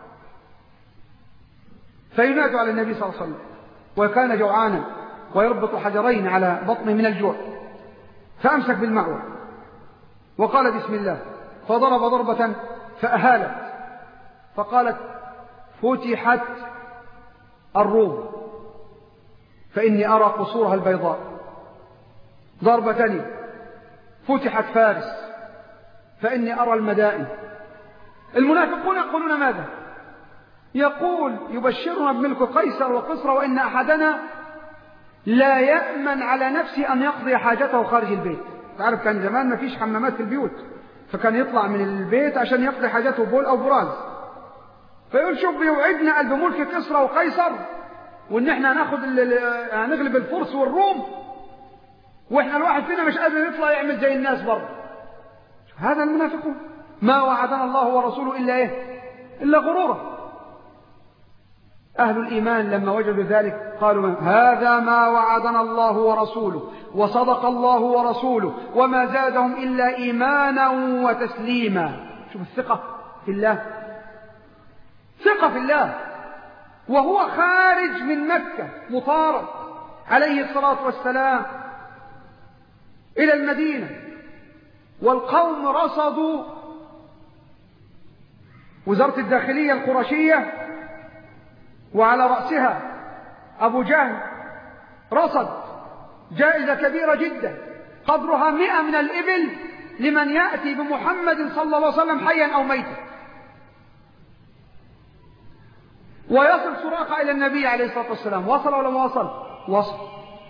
فينادى على النبي صلى الله عليه وسلم وكان جوعانا ويربط حجرين على بطنه من الجوع، فأمسك بالمعوى وقال بسم الله، فضرب ضربة فأهالت، فقالت فتحت الروم فإني أرى قصورها البيضاء. ضربة ثانية فتحت فارس فإني أرى المدائن. المنافقون يقولون ماذا؟ يقول يبشرنا بملك قيصر وقصر وإن أحدنا لا يأمن على نفسه أن يقضي حاجته خارج البيت. تعرف كان زمان ما فيش حمامات في البيوت، فكان يطلع من البيت عشان يقضي حاجته بول أو براز، فيقول شوف بيوعدنا بملك كسرى وقيصر وإن احنا هناخد هنغلب الفرس والروم، وإحنا الواحد فينا مش قادر يطلع يعمل زي الناس برضه. هذا المنافقون ما وعدنا الله ورسوله إلا إيه؟ إلا غرورا. أهل الإيمان لما وجدوا ذلك قالوا هذا ما وعدنا الله ورسوله وصدق الله ورسوله وما زادهم إلا إيمانا وتسليما. شوف الثقة في الله، ثقة في الله وهو خارج من مكة مطارد عليه الصلاة والسلام إلى المدينة، والقوم رصدوا وزارة الداخلية القرشية وعلى رأسها أبو جهل رصد جائزة كبيرة جدا قدرها مئة من الإبل لمن يأتي بمحمد صلى الله عليه وسلم حيا أو ميتا. ويصل سراقة إلى النبي عليه الصلاة والسلام، وصل ولا ما وصل؟ وصل.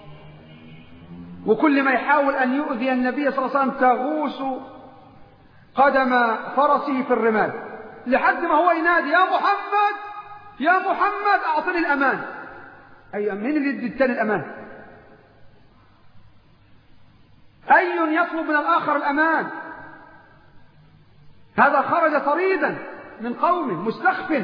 وكل ما يحاول أن يؤذي النبي صلى الله عليه وسلم تغوص قدم فرسه في الرمال لحد ما هو ينادي يا محمد يا محمد أعطني الأمان. أي من اللي يدي الثاني الأمان؟ أي يطلب من الآخر الأمان؟ هذا خرج طريدا من قومه مستخف.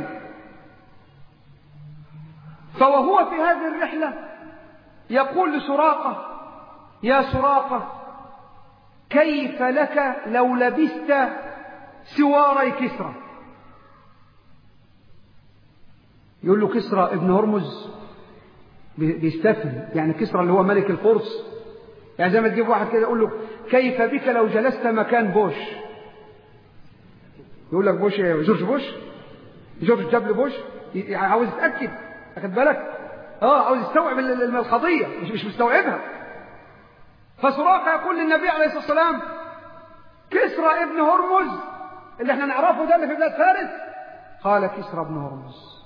فوهو في هذه الرحلة يقول لسراقة يا سراقة كيف لك لو لبست سواري كسرى؟ يقول له كسرى ابن هرمز بيستفهم، يعني كسرى اللي هو ملك الفرس، يعني زي ما تجيب واحد كده يقول له كيف بك لو جلست مكان بوش؟ يقول لك بوش ايه؟ جورج بوش؟ جورج دبليو بوش؟ يعني عاوز يتأكد، أخذ بالك؟ اه عاوز يستوعب القضية، مش مش مستوعبها. فسراقة يقول للنبي عليه الصلاة والسلام كسرى ابن هرمز اللي احنا نعرفه ده اللي في بلاد فارس؟ قال كسرى ابن هرمز.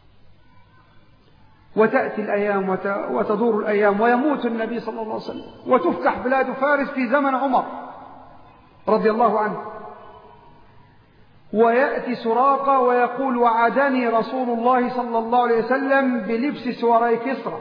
وتأتي الأيام وتدور الأيام ويموت النبي صلى الله عليه وسلم وتفتح بلاد فارس في زمن عمر رضي الله عنه. ويأتي سراقة ويقول وعدني رسول الله صلى الله عليه وسلم بلبس سواري كسرى.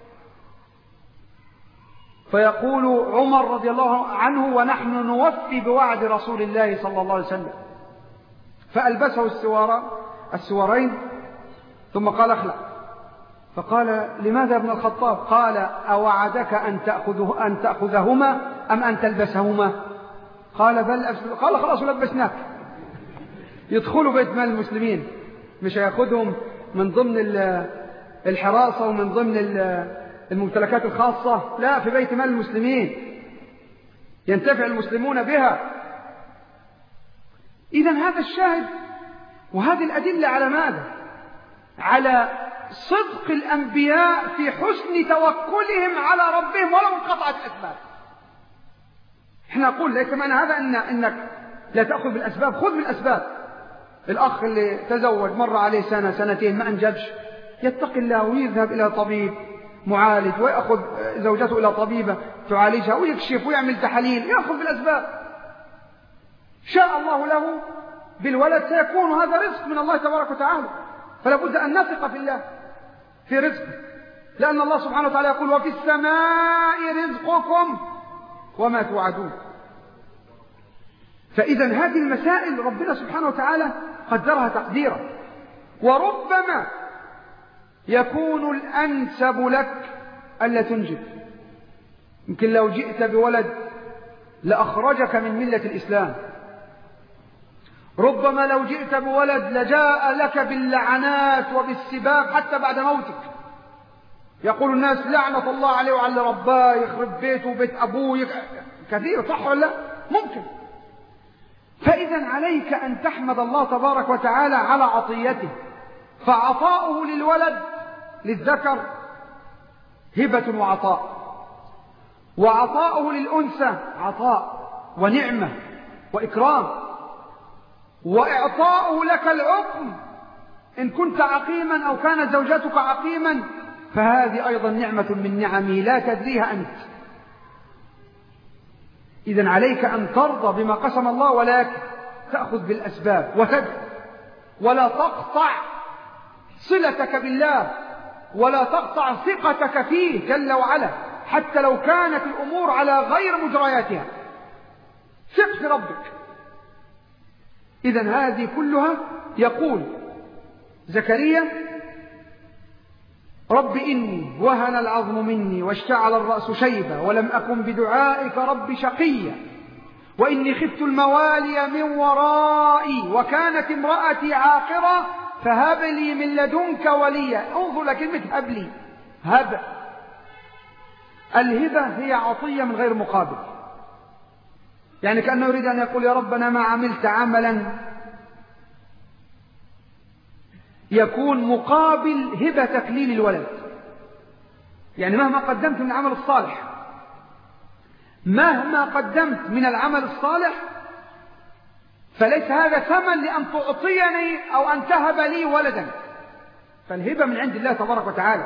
فيقول عمر رضي الله عنه ونحن نوفي بوعد رسول الله صلى الله عليه وسلم، فألبسه السوار السوارين ثم قال اخلع. فقال لماذا ابن الخطاب؟ قال أوعدك أن تأخذه أن تأخذهما أم أن تلبسهما؟ قال بل أبسل. قال خلاص لبسناك. يدخلوا بيت مال المسلمين، مش هياخذهم من ضمن الحراسة ومن ضمن الممتلكات الخاصة، لا، في بيت مال المسلمين ينتفع المسلمون بها. إذن هذا الشاهد وهذه الأدلة على ماذا؟ على صدق الأنبياء في حسن توكلهم على ربهم ولو انقطعت الأسباب. احنا نقول ليس معنى هذا إن إنك لا تأخذ بالأسباب، خذ بالأسباب. الأخ اللي تزوج مر عليه سنة سنتين ما أنجبش، يتقي الله ويذهب إلى طبيب معالج ويأخذ زوجته إلى طبيبة تعالجها ويكشف ويعمل تحاليل، يأخذ بالأسباب. شاء الله له بالولد سيكون هذا رزق من الله تبارك وتعالى. فلا بد أن نثق في الله في رزقه، لأن الله سبحانه وتعالى يقول وفي السماء رزقكم وما توعدون. فإذا هذه المسائل ربنا سبحانه وتعالى قدرها تقديرا، وربما يكون الأنسب لك ألا تنجب. يمكن لو جئت بولد لأخرجك من ملة الإسلام، ربما لو جئت بولد لجاء لك باللعنات وبالسباب حتى بعد موتك. يقول الناس لعنة الله عليه وعلى رباه، يخرب بيته وبيت أبوه يك... كثير، صح ولا لا؟ ممكن. فإذا عليك أن تحمد الله تبارك وتعالى على عطيته، فعطاؤه للولد للذكر هبة وعطاء، وعطاؤه للأنثى عطاء ونعمة وإكرام، وإعطاؤه لك العقم إن كنت عقيما أو كانت زوجتك عقيما، فهذه أيضا نعمة من نعمه لا تدريها أنت. إذن عليك أن ترضى بما قسم الله، ولكن تأخذ بالأسباب وتدعو، ولا تقطع صلتك بالله، ولا تقطع ثقتك فيه جل وعلا حتى لو كانت الأمور على غير مجرياتها. ثق في ربك. إذن هذه كلها يقول زكريا رب إني وهن العظم مني واشتعل الرأس شيبا ولم أكن بدعائك رب شقيا وإني خفت الموالي من ورائي وكانت امرأتي عاقرة فهب لي من لدنك وليا. انظر لكلمة هب لي. هب، الهبة هي عطية من غير مقابل، يعني كأنه يريد أن يقول يا رب أنا ما عملت عملا يكون مقابل هبة تكليل الولد. يعني مهما قدمت من العمل الصالح، مهما قدمت من العمل الصالح، فليس هذا ثمن لأن تعطيني أو أن تهب لي ولدا، فالهبة من عند الله تبارك وتعالى.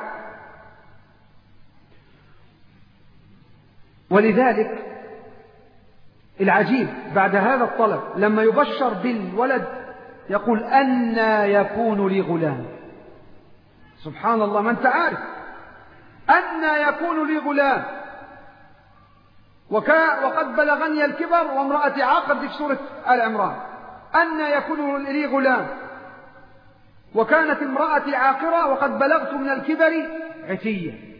ولذلك العجيب بعد هذا الطلب لما يبشر بالولد يقول أنى يكون لي غلام. سبحان الله، ما أنت عارف أنى يكون لي غلام وكا وقد بلغني الكبر وامرأتي عاقر في سورة آل عمران. أنى يكون لي غلام وكانت امرأتي عاقرة وقد بلغت من الكبر عتية.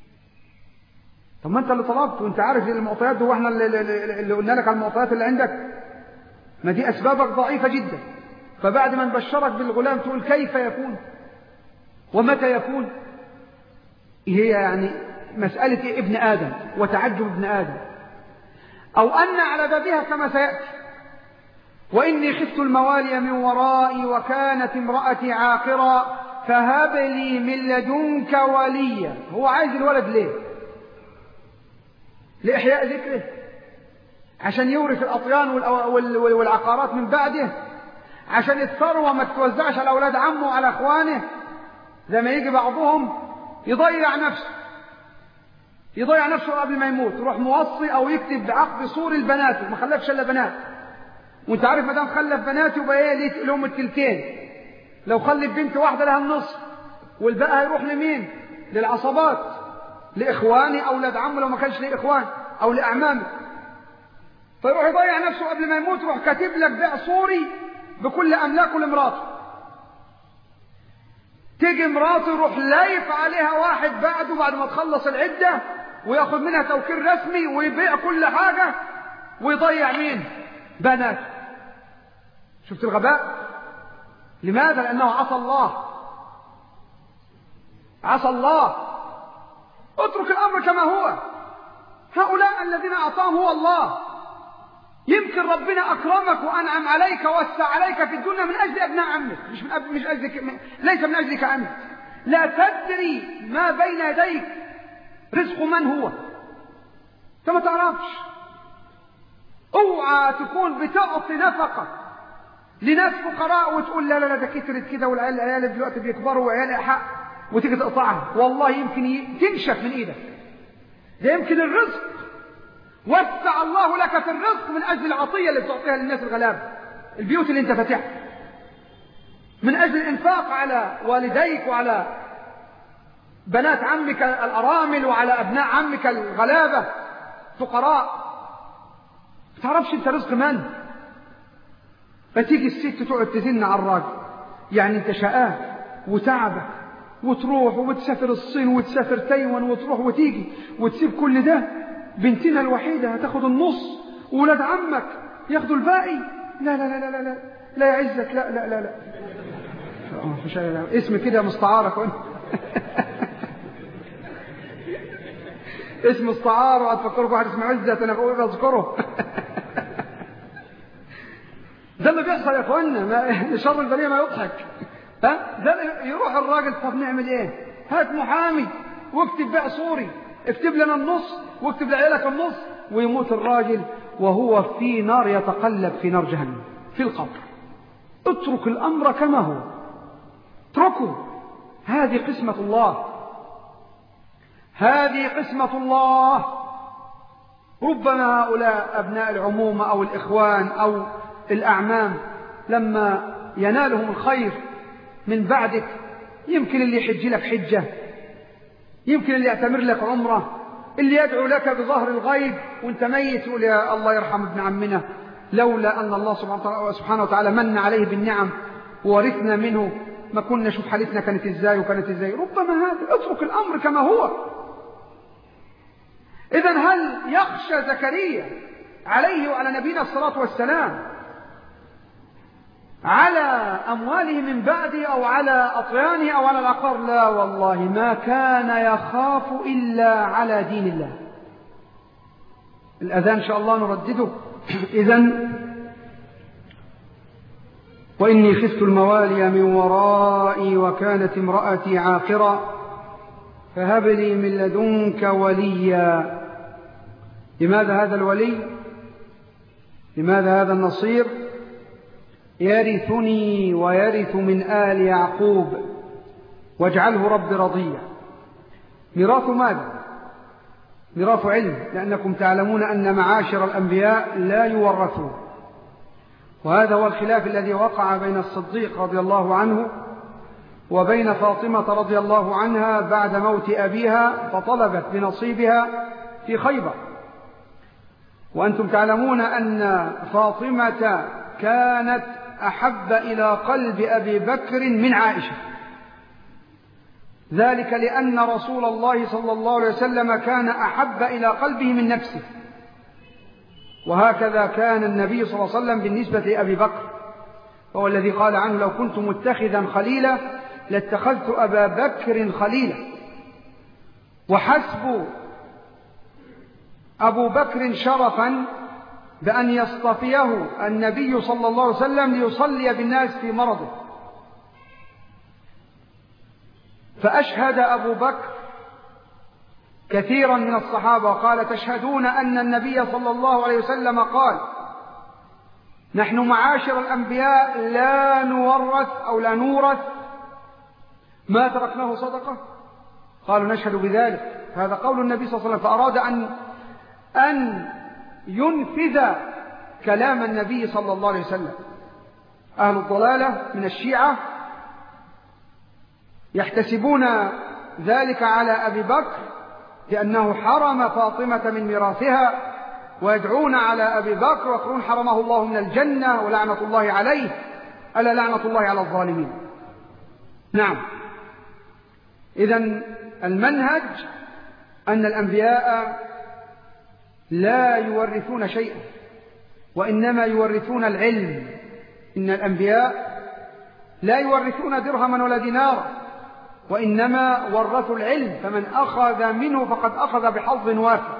طب ما أنت اللي طلبت وأنت عارف المعطيات دي، وإحنا اللي قلنا لك على المعطيات اللي عندك، ما دي أسبابك ضعيفة جدا. فبعد ما نبشرك بالغلام تقول كيف يكون ومتى يكون؟ هي يعني مسألة ابن آدم وتعجب ابن آدم، أو أن على بابها كما سيأتي وإني خفت الموالي من ورائي وكانت امرأتي عاقرة فهب لي من لدنك وليا. هو عايز الولد ليه؟ لإحياء ذكره، عشان يورث الأطيان والعقارات من بعده، عشان الثروة ما تتوزعش على أولاد عمه وعلى أخوانه، زي ما يجي بعضهم يضيع نفسه يضيع نفسه قبل ما يموت، يروح موصي أو يكتب بعقد صور البنات، ما خلفش إلا بنات، وانت عارف ما دام خلف بنات يبقى ايه لهم التلتين. لو خلف بنت واحدة لها النصف، والباقي هيروح لمين؟ للعصبات، لإخواني أو أولاد عمه لو ما كانش ليه إخوان، أو لأعمامه. فيروح يضيع نفسه قبل ما يموت، يروح كاتب لك بيع صوري بكل أملاكه لمراته. تيجي مراته يروح لايف عليها واحد بعده بعد ما تخلص العدة وياخذ منها توكيل رسمي ويبيع كل حاجة ويضيع مين؟ بنات. شفت الغباء؟ لماذا؟ لأنه عصى الله عصى الله. اترك الأمر كما هو. هؤلاء الذين أعطاهم هو الله. يمكن ربنا أكرمك وأنعم عليك ووسع عليك في الدنيا من أجل أبناء عمك، مش من أب... مش أجلك، ليس من أجلك أنت. لا تدري ما بين يديك رزق من هو، أنت ما تعرفش. اوعى تكون بتعطي نفقة لناس فقراء وتقول لا لا لا ده كترت كده والعيال العيال دلوقتي بيكبروا وعيال حق، وتيجي تقطعها. والله يمكن تنشف من ايدك. ده يمكن الرزق وسع الله لك في الرزق من اجل العطيه اللي بتعطيها للناس الغلابه، البيوت اللي انت فاتحها. من أجل الإنفاق على والديك وعلى بنات عمك الأرامل وعلى أبناء عمك الغلابة فقراء. ما تعرفش أنت رزق من؟ فتيجي الست تقعد تزن على الراجل، يعني أنت شقاه وتعبك وتروح وتسافر الصين وتسافر تايوان وتروح وتيجي وتسيب كل ده، بنتنا الوحيدة هتاخد النص وولاد عمك ياخدوا الباقي. لا لا لا لا لا لا يعزك، لا لا لا لا مش اسم كده مستعارة كون اسم مستعار وهتفكروا واحد اسمه عزت انا بقول اذكره ده اللي بيحصل يا اخوانا، ما شر البليه ما يضحك. ها ده يروح الراجل، طب نعمل ايه؟ هات محامي واكتب بيع صوري، اكتب لنا النص واكتب لعيالك النص، ويموت الراجل وهو في نار يتقلب في نار جهنم في القبر. اترك الامر كما هو، اتركوا. هذه قسمة الله، هذه قسمة الله. ربما هؤلاء أبناء العمومة أو الإخوان أو الأعمام لما ينالهم الخير من بعدك، يمكن اللي يحج لك حجة، يمكن اللي يعتمر لك عمره، اللي يدعو لك بظهر الغيب وانت ميت يقول يا الله يرحم ابن عمنا، لولا أن الله سبحانه وتعالى من عليه بالنعم وورثنا منه ما كنا نشوف حالتنا كانت ازاي وكانت ازاي. ربما هذا. اترك الأمر كما هو. إذن هل يخشى زكريا عليه وعلى نبينا الصلاة والسلام على أمواله من بعده أو على أطيانه أو على العقار؟ لا والله، ما كان يخاف إلا على دين الله. الأذان إن شاء الله نردده. إذن وإني خفت الموالي من ورائي وكانت امرأتي عاقرا فهب لي من لدنك وليا. لماذا هذا الولي؟ لماذا هذا النصير؟ يرثني ويرث من آل يعقوب واجعله رب رضيا. ميراث ماذا؟ ميراث علم، لأنكم تعلمون أن معاشر الأنبياء لا يورثون، وهذا هو الخلاف الذي وقع بين الصديق رضي الله عنه وبين فاطمة رضي الله عنها بعد موت أبيها فطلبت بنصيبها في خيبر. وأنتم تعلمون أن فاطمة كانت أحب إلى قلب أبي بكر من عائشة، ذلك لأن رسول الله صلى الله عليه وسلم كان أحب إلى قلبه من نفسه، وهكذا كان النبي صلى الله عليه وسلم بالنسبة لأبي بكر، هو الذي قال عنه لو كنت متخذا خليلا لاتخذت أبا بكر خليلا. وحسب أبو بكر شرفا بأن يصطفيه النبي صلى الله عليه وسلم ليصلي بالناس في مرضه، فأشهد أبو بكر كثيرا من الصحابة وقال تشهدون أن النبي صلى الله عليه وسلم قال نحن معاشر الأنبياء لا نورث أو لا نورث ما تركناه صدقة؟ قالوا نشهد بذلك. هذا قول النبي صلى الله عليه وسلم، فأراد أن أن ينفذ كلام النبي صلى الله عليه وسلم. أهل الضلالة من الشيعة يحتسبون ذلك على أبي بكر لأنه حرم فاطمة من ميراثها، ويدعون على أبي بكر ويقولون حرمه الله من الجنة ولعنة الله عليه، ألا لعنة الله على الظالمين. نعم، إذن المنهج أن الأنبياء لا يورثون شيئا وإنما يورثون العلم. إن الأنبياء لا يورثون درهما ولا دينارا وإنما ورثوا العلم، فمن أخذ منه فقد أخذ بحظ وافر.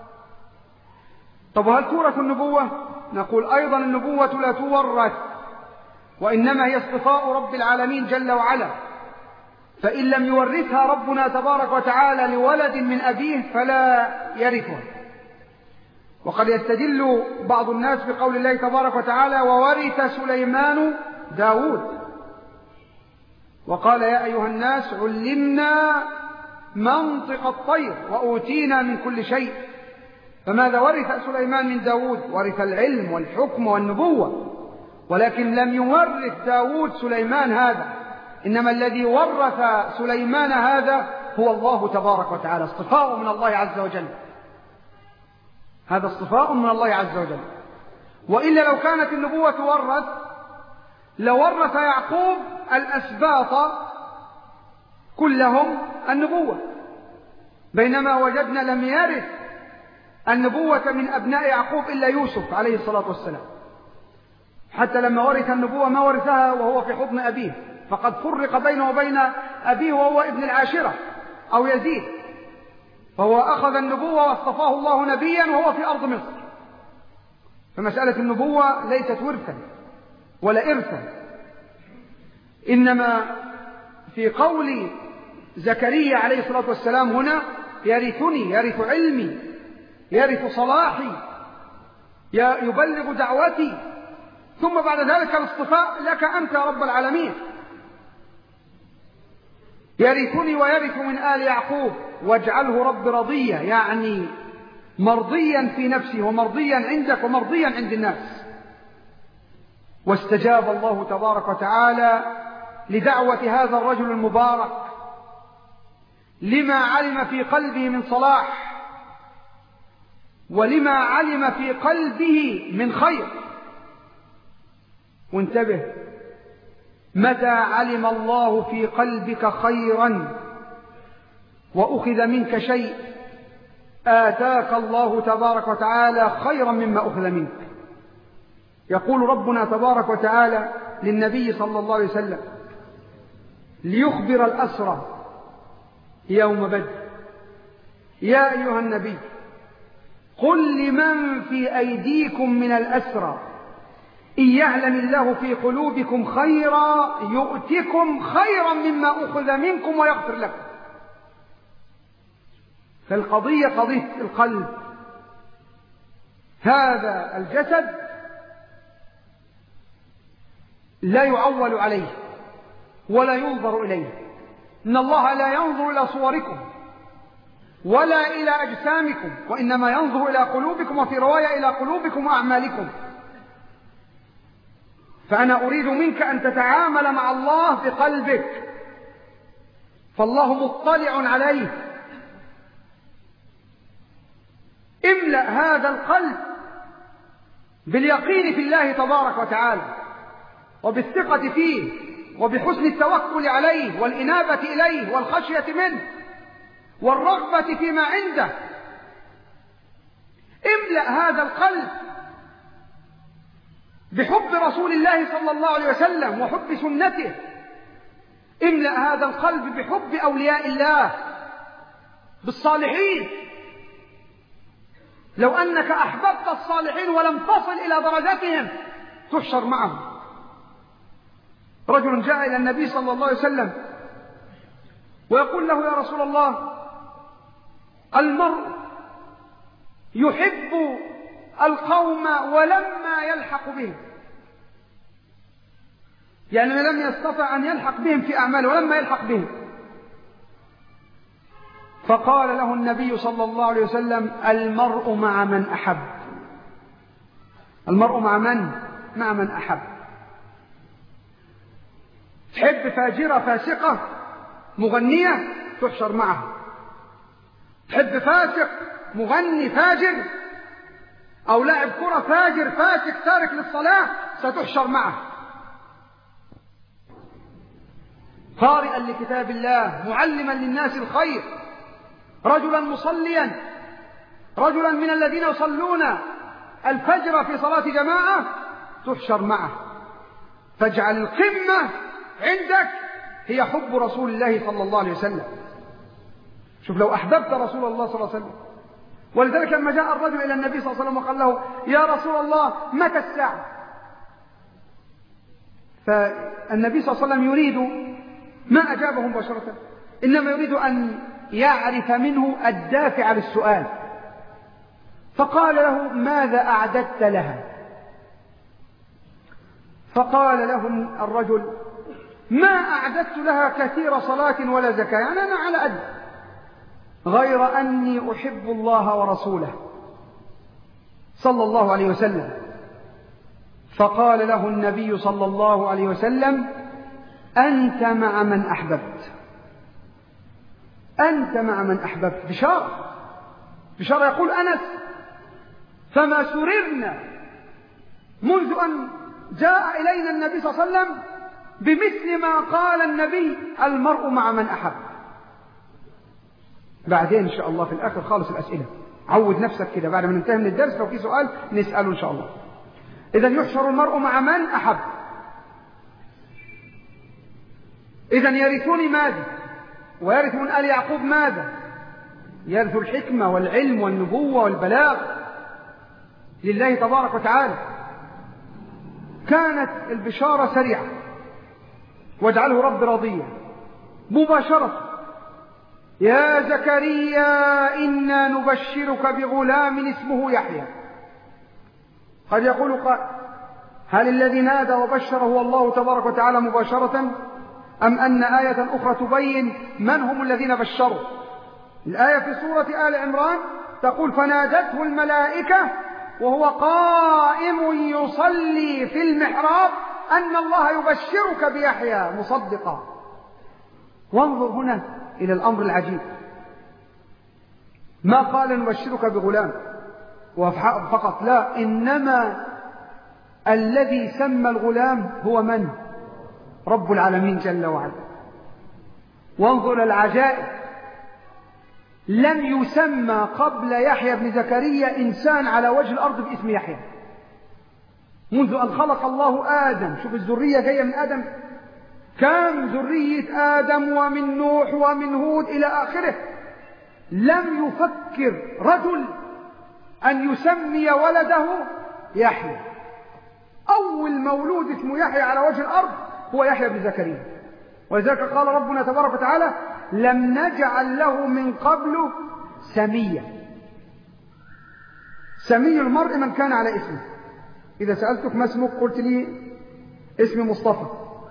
طب هل تورث النبوة؟ نقول أيضا النبوة لا تورث، وإنما هي اصطفاء رب العالمين جل وعلا، فإن لم يورثها ربنا تبارك وتعالى لولد من أبيه فلا يرثها. وقد يستدل بعض الناس بقول الله تبارك وتعالى وورث سليمان داود، وقال يا أيها الناس علمنا منطق الطير وأوتينا من كل شيء. فماذا ورث سليمان من داود؟ ورث العلم والحكم والنبوة، ولكن لم يورث داود سليمان هذا، إنما الذي ورث سليمان هذا هو الله تبارك وتعالى، اصطفاء من الله عز وجل. هذا اصطفاء من الله عز وجل. وإلا لو كانت النبوة تورث لورث يعقوب الأسباط كلهم النبوة، بينما وجدنا لم يرث النبوة من أبناء يعقوب إلا يوسف عليه الصلاة والسلام، حتى لما ورث النبوة ما ورثها وهو في حضن أبيه، فقد فرق بينه وبين أبيه وهو ابن العاشرة أو يزيد، فهو أخذ النبوة واصطفاه الله نبيا وهو في أرض مصر. فمسألة النبوة ليست ورثا ولا إرثا، إنما في قول زكريا عليه الصلاة والسلام هنا يرثني، يرث علمي، يرث صلاحي، يبلغ دعوتي، ثم بعد ذلك الاصطفاء لك أنت رب العالمين. يرثني ويرث من آل يعقوب واجعله رب رضيا، يعني مرضيا في نفسه ومرضيا عندك ومرضيا عند الناس. واستجاب الله تبارك وتعالى لدعوة هذا الرجل المبارك لما علم في قلبه من صلاح ولما علم في قلبه من خير. وانتبه، متى علم الله في قلبك خيرا وأخذ منك شيء آتاك الله تبارك وتعالى خيرا مما أخذ منك. يقول ربنا تبارك وتعالى للنبي صلى الله عليه وسلم ليخبر الأسرى يوم بدر: يا أيها النبي قل لمن في أيديكم من الأسرى إن يعلم الله في قلوبكم خيرا يؤتكم خيرا مما أخذ منكم ويغفر لكم. فالقضية قضية القلب. هذا الجسد لا يعول عليه ولا ينظر إليه. إن الله لا ينظر إلى صوركم ولا إلى أجسامكم، وإنما ينظر إلى قلوبكم، وفي رواية إلى قلوبكم وأعمالكم. فأنا أريد منك أن تتعامل مع الله بقلبك، فالله مطلع عليه. املأ هذا القلب باليقين في الله تبارك وتعالى وبالثقة فيه وبحسن التوكل عليه والإنابة إليه والخشية منه والرغبة فيما عنده. املأ هذا القلب بحب رسول الله صلى الله عليه وسلم وحب سنته. املأ هذا القلب بحب أولياء الله بالصالحين. لو أنك أحببت الصالحين ولم تصل إلى درجاتهم تحشر معهم. رجل جاء إلى النبي صلى الله عليه وسلم ويقول له: يا رسول الله، المرء يحب القوم ولما يلحق بهم، يعني لم يستطع أن يلحق بهم في أعماله ولما يلحق بهم. فقال له النبي صلى الله عليه وسلم: المرء مع من أحب. المرء مع من؟ مع من أحب. تحب فاجرة فاسقة مغنية تحشر معه. تحب فاسق مغني فاجر أو لاعب كرة فاجر فاسق تارك للصلاة ستحشر معه. قارئا لكتاب الله معلما للناس الخير، رجلا مصليا، رجلا من الذين يصلون الفجر في صلاة جماعة تحشر معه. فاجعل القمة عندك هي حب رسول الله صلى الله عليه وسلم. شوف، لو أحببت رسول الله صلى الله عليه وسلم. ولذلك لما جاء الرجل إلى النبي صلى الله عليه وسلم وقال له: يا رسول الله متى الساعة؟ فالنبي صلى الله عليه وسلم يريد ما أجابه مباشرة، إنما يريد أن يعرف منه الدافع للسؤال. فقال له: ماذا أعددت لها؟ فقال له الرجل: ما أعددت لها كثير صلاة ولا زكاة، يعني أنا على قد، غير أني أحب الله ورسوله صلى الله عليه وسلم. فقال له النبي صلى الله عليه وسلم: أنت مع من أحببت، أنت مع من أحببت. بشارة بشارة. يقول أنس: فما سررنا منذ أن جاء إلينا النبي صلى الله عليه وسلم بمثل ما قال النبي: المرء مع من أحب. بعدين إن شاء الله في الآخر خالص الأسئلة، عود نفسك كده بعد ما ننتهي من الدرس لو في سؤال نسأله إن شاء الله. إذن يحشر المرء مع من أحب. إذن يرثون ماذا؟ ويرث من آل يعقوب ماذا؟ يرث الحكمة والعلم والنبوة والبلاغ لله تبارك وتعالى. كانت البشارة سريعة: واجعله رب رضيا. مباشرة: يا زكريا إنا نبشرك بغلام اسمه يحيى. قد يقول قائل: هل الذي نادى وبشره الله تبارك وتعالى مباشرة، أم أن آية أخرى تبين من هم الذين بشروا؟ الآية في سورة آل عمران تقول: فنادته الملائكة وهو قائم يصلي في المحراب أن الله يبشرك بيحيى مصدقا. وانظر هنا إلى الأمر العجيب، ما قال نبشرك بغلام فقط، لا، إنما الذي سمى الغلام هو من؟ رب العالمين جل وعلا. وانظر العجائب، لم يسمى قبل يحيى بن زكريا إنسان على وجه الأرض باسم يحيى منذ أن خلق الله آدم. شوف الذرية جاية من آدم، كم ذرية آدم ومن نوح ومن هود إلى آخره. لم يفكر رجل أن يسمي ولده يحيى. أول مولود اسمه يحيى على وجه الأرض هو يحيى بن زكريا. ولذلك قال ربنا تبارك وتعالى: لم نجعل له من قبل سميا. سمي المرء من كان على اسمه. إذا سألتك ما اسمك قلت لي اسمي مصطفى،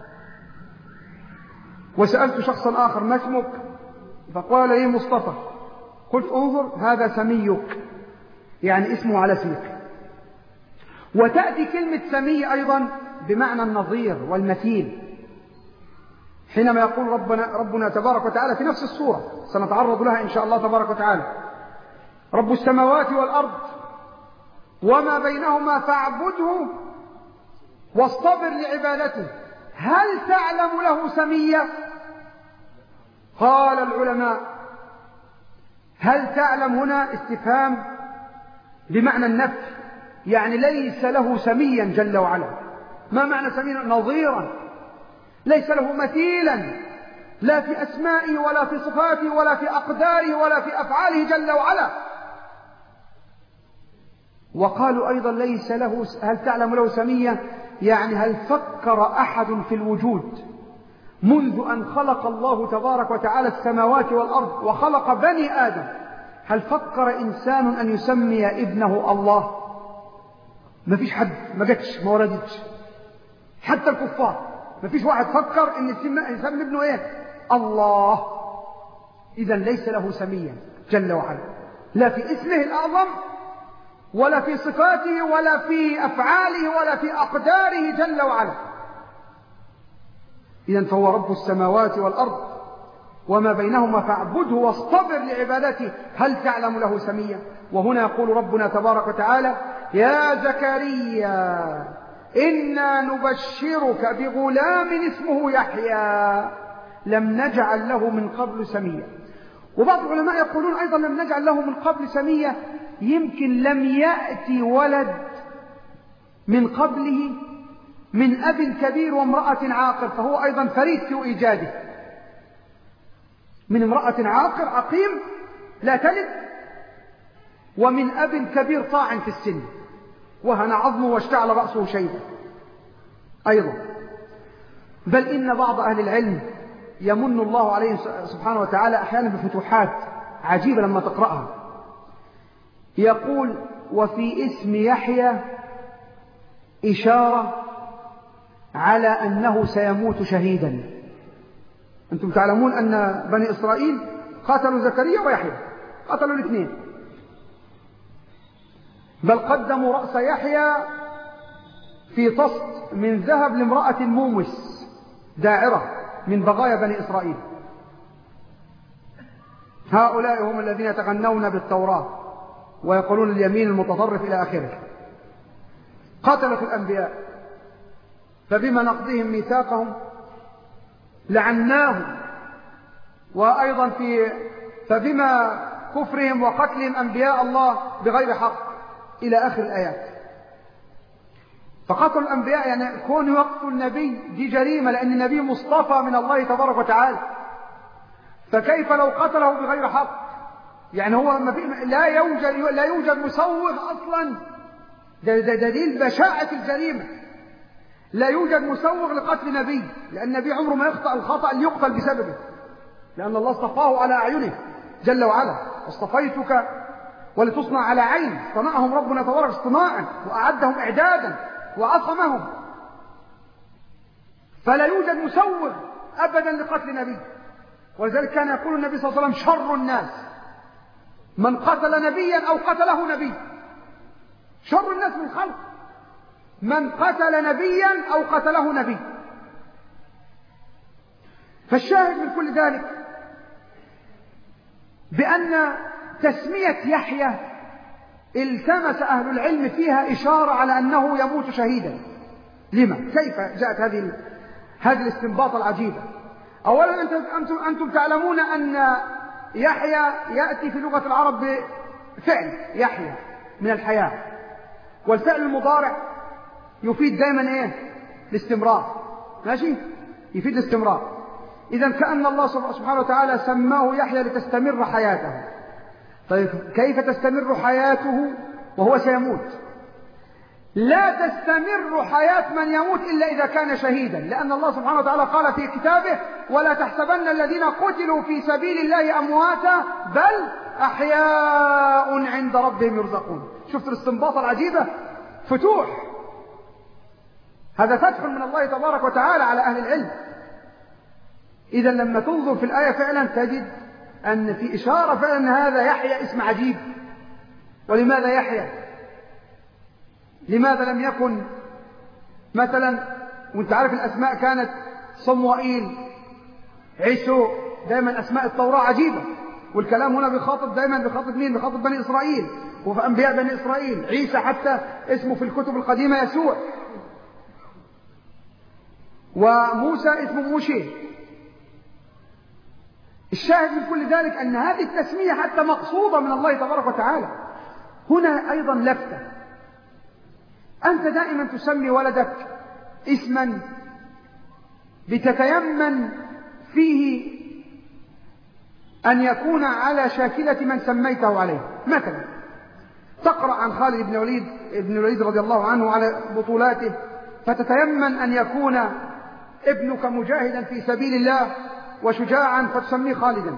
وسألت شخصا آخر ما اسمك فقال لي مصطفى، قلت انظر هذا سميك، يعني اسمه على اسمك. وتأتي كلمة سمي أيضا بمعنى النظير والمثيل، حينما يقول ربنا, ربنا تبارك وتعالى في نفس السورة سنتعرض لها إن شاء الله تبارك وتعالى: رب السماوات والأرض وما بينهما فاعبده واصطبر لعبادته هل تعلم له سميا؟ قال العلماء: هل تعلم هنا استفهام بمعنى النفي، يعني ليس له سميا جل وعلا. ما معنى سميا؟ نظيرا، ليس له مثيلا، لا في أسمائه ولا في صفاته ولا في أقداره ولا في أفعاله جل وعلا. وقالوا أيضا ليس له، هل تعلم له سميا، يعني هل فكر أحد في الوجود منذ أن خلق الله تبارك وتعالى السماوات والأرض وخلق بني آدم، هل فكر إنسان أن يسمي ابنه الله؟ ما فيش حد، ما جتش، ما وردتش. حتى الكفار ما فيش واحد فكر أن يسمي ابنه إيه؟ الله. إذن ليس له سميا جل وعلا، لا في اسمه الأعظم ولا في صفاته ولا في أفعاله ولا في أقداره جل وعلا. إذن فهو رب السماوات والأرض وما بينهما فاعبده واصطبر لعبادته هل تعلم له سميا. وهنا يقول ربنا تبارك وتعالى: يا زكريا إنا نبشرك بغلام اسمه يحيى لم نجعل له من قبل سميا. وبعض العلماء يقولون أيضا لم نجعل له من قبل سميا، يمكن لم يأتي ولد من قبله من أب كبير وامرأة عاقر، فهو أيضا فريد في إيجاده، من امرأة عاقر عقيم لا تلد، ومن أب كبير طاعن في السن وهن عظمه واشتعل رأسه شيبا أيضا. بل إن بعض أهل العلم يمن الله عليه سبحانه وتعالى أحيانا بفتوحات عجيبة لما تقرأها، يقول: وفي اسم يحيى إشارة على أنه سيموت شهيدا. أنتم تعلمون أن بني إسرائيل قتلوا زكريا ويحيى، قتلوا الاثنين، بل قدموا رأس يحيى في طست من ذهب لامرأة مومس داعرة من بغايا بني إسرائيل. هؤلاء هم الذين يتغنون بالتوراة ويقولون اليمين المتطرف إلى آخره. قتلت الأنبياء، فبما نقضهم ميثاقهم لعناهم، وأيضا في فبما كفرهم وقتلهم أنبياء الله بغير حق إلى آخر الآيات. فقتل الأنبياء يعني كون يقتل النبي دي جريمة، لأن النبي مصطفى من الله تبارك وتعالى، فكيف لو قتله بغير حق؟ يعني هو لا يوجد لا يوجد مسوغ أصلا، ده دليل بشاعة الجريمة. لا يوجد مسوغ لقتل نبي، لأن النبي عمره ما يخطأ الخطأ اللي يقتل بسببه، لأن الله اصطفاه على أعينه جل وعلا. اصطفيتك ولتصنع على عين، صنعهم ربنا تبارك اصطناعا وأعدهم إعدادا وعصمهم، فلا يوجد مسوغ أبدا لقتل نبي. ولذلك كان يقول النبي صلى الله عليه وسلم: شر الناس من قتل نبيا أو قتله نبي. شر الناس من الخلق من قتل نبيا أو قتله نبي. فالشاهد من كل ذلك بأن تسمية يحيى التمس أهل العلم فيها إشارة على أنه يموت شهيدا. لما؟ كيف جاءت هذه هذه الاستنباط العجيبة؟ أولا أنتم, أنتم تعلمون أن يحيى يأتي في لغة العرب بفعل يحيى من الحياة، والفعل المضارع يفيد دائما إيه؟ الاستمرار. ماشي؟ يفيد الاستمرار. إذن كأن الله سبحانه وتعالى سماه يحيى لتستمر حياته. طيب كيف تستمر حياته وهو سيموت؟ لا تستمر حياة من يموت إلا إذا كان شهيدا، لأن الله سبحانه وتعالى قال في كتابه: ولا تحسبن الذين قتلوا في سبيل الله أمواتا بل أحياء عند ربهم يرزقون. شفت الاستنباط العجيبة؟ فتوح. هذا فتح من الله تبارك وتعالى على أهل العلم. إذا لما تنظر في الآية فعلا تجد أن في إشارة فعلا أن هذا يحيى اسم عجيب. ولماذا يحيى؟ لماذا لم يكن مثلا، وانت عارف الأسماء كانت صموئيل، عيسو، دائما أسماء التوراة عجيبة، والكلام هنا بيخاطب دائما بيخاطب مين؟ بيخاطب بني إسرائيل وفي أنبياء بني إسرائيل. عيسى حتى اسمه في الكتب القديمة يسوع، وموسى اسمه موشي. الشاهد من كل ذلك أن هذه التسمية حتى مقصودة من الله تبارك وتعالى. هنا أيضا لفتة، أنت دائما تسمي ولدك اسما بتتيمن فيه أن يكون على شاكلة من سميته عليه. مثلا تقرأ عن خالد بن الوليد ابن الوليد رضي الله عنه على بطولاته، فتتيمن أن يكون ابنك مجاهدا في سبيل الله وشجاعا فتسميه خالدا.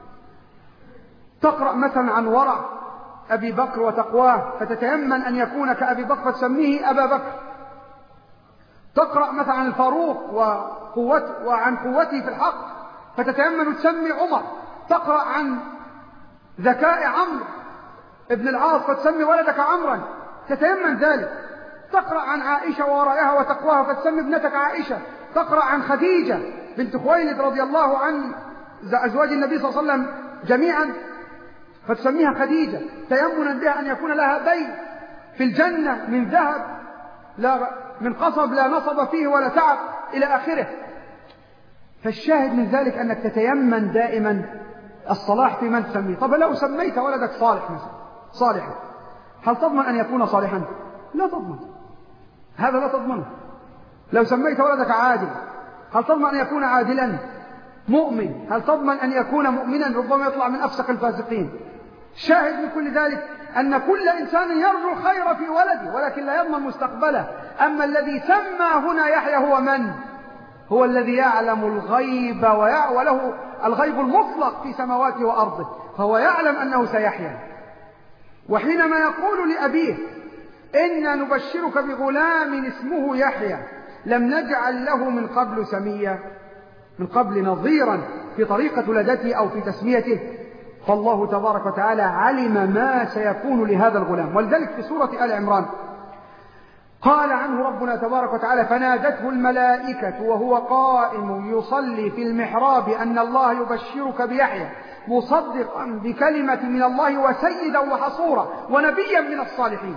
تقرأ مثلا عن ورع أبي بكر وتقواه، فتتيمن أن يكون كأبي بكر فتسميه أبا بكر. تقرأ مثلا عن الفاروق وقوته وعن قوته في الحق، فتتيمن تسمي عمر. تقرأ عن ذكاء عمرو ابن العاص فتسمي ولدك عمرا، تتيمن ذلك. تقرأ عن عائشة وورائها وتقواها فتسمي ابنتك عائشة. تقرأ عن خديجة بنت خويلد رضي الله عن أزواج النبي صلى الله عليه وسلم جميعا فتسميها خديجة، تيمنا بها أن يكون لها بيت في الجنة من ذهب لا من قصب لا نصب فيه ولا تعب إلى آخره. فالشاهد من ذلك أنك تتيمن دائما الصلاح في من تسميه. طب لو سميت ولدك صالح مثلا صالحا، هل تضمن أن يكون صالحا؟ لا تضمن، هذا لا تضمنه. لو سميت ولدك عادل، هل تضمن أن يكون عادلا؟ مؤمن، هل تضمن أن يكون مؤمنا؟ ربما يطلع من أفسق الفاسقين. شاهد من كل ذلك أن كل إنسان يرجو الخير في ولده ولكن لا يضمن مستقبله. أما الذي سمى هنا يحيى هو من؟ هو الذي يعلم الغيب وله الغيب المطلق في سماواته وأرضه، فهو يعلم أنه سيحيى. وحينما يقول لأبيه: إنا نبشرك بغلام اسمه يحيى لم نجعل له من قبل سميا، من قبل نظيرا في طريقة ولادته أو في تسميته، فالله تبارك وتعالى علم ما سيكون لهذا الغلام. ولذلك في سورة آل عمران قال عنه ربنا تبارك وتعالى: فنادته الملائكة وهو قائم يصلي في المحراب أن الله يبشرك بيحيى مصدقا بكلمة من الله وسيدا وحصورا ونبيا من الصالحين.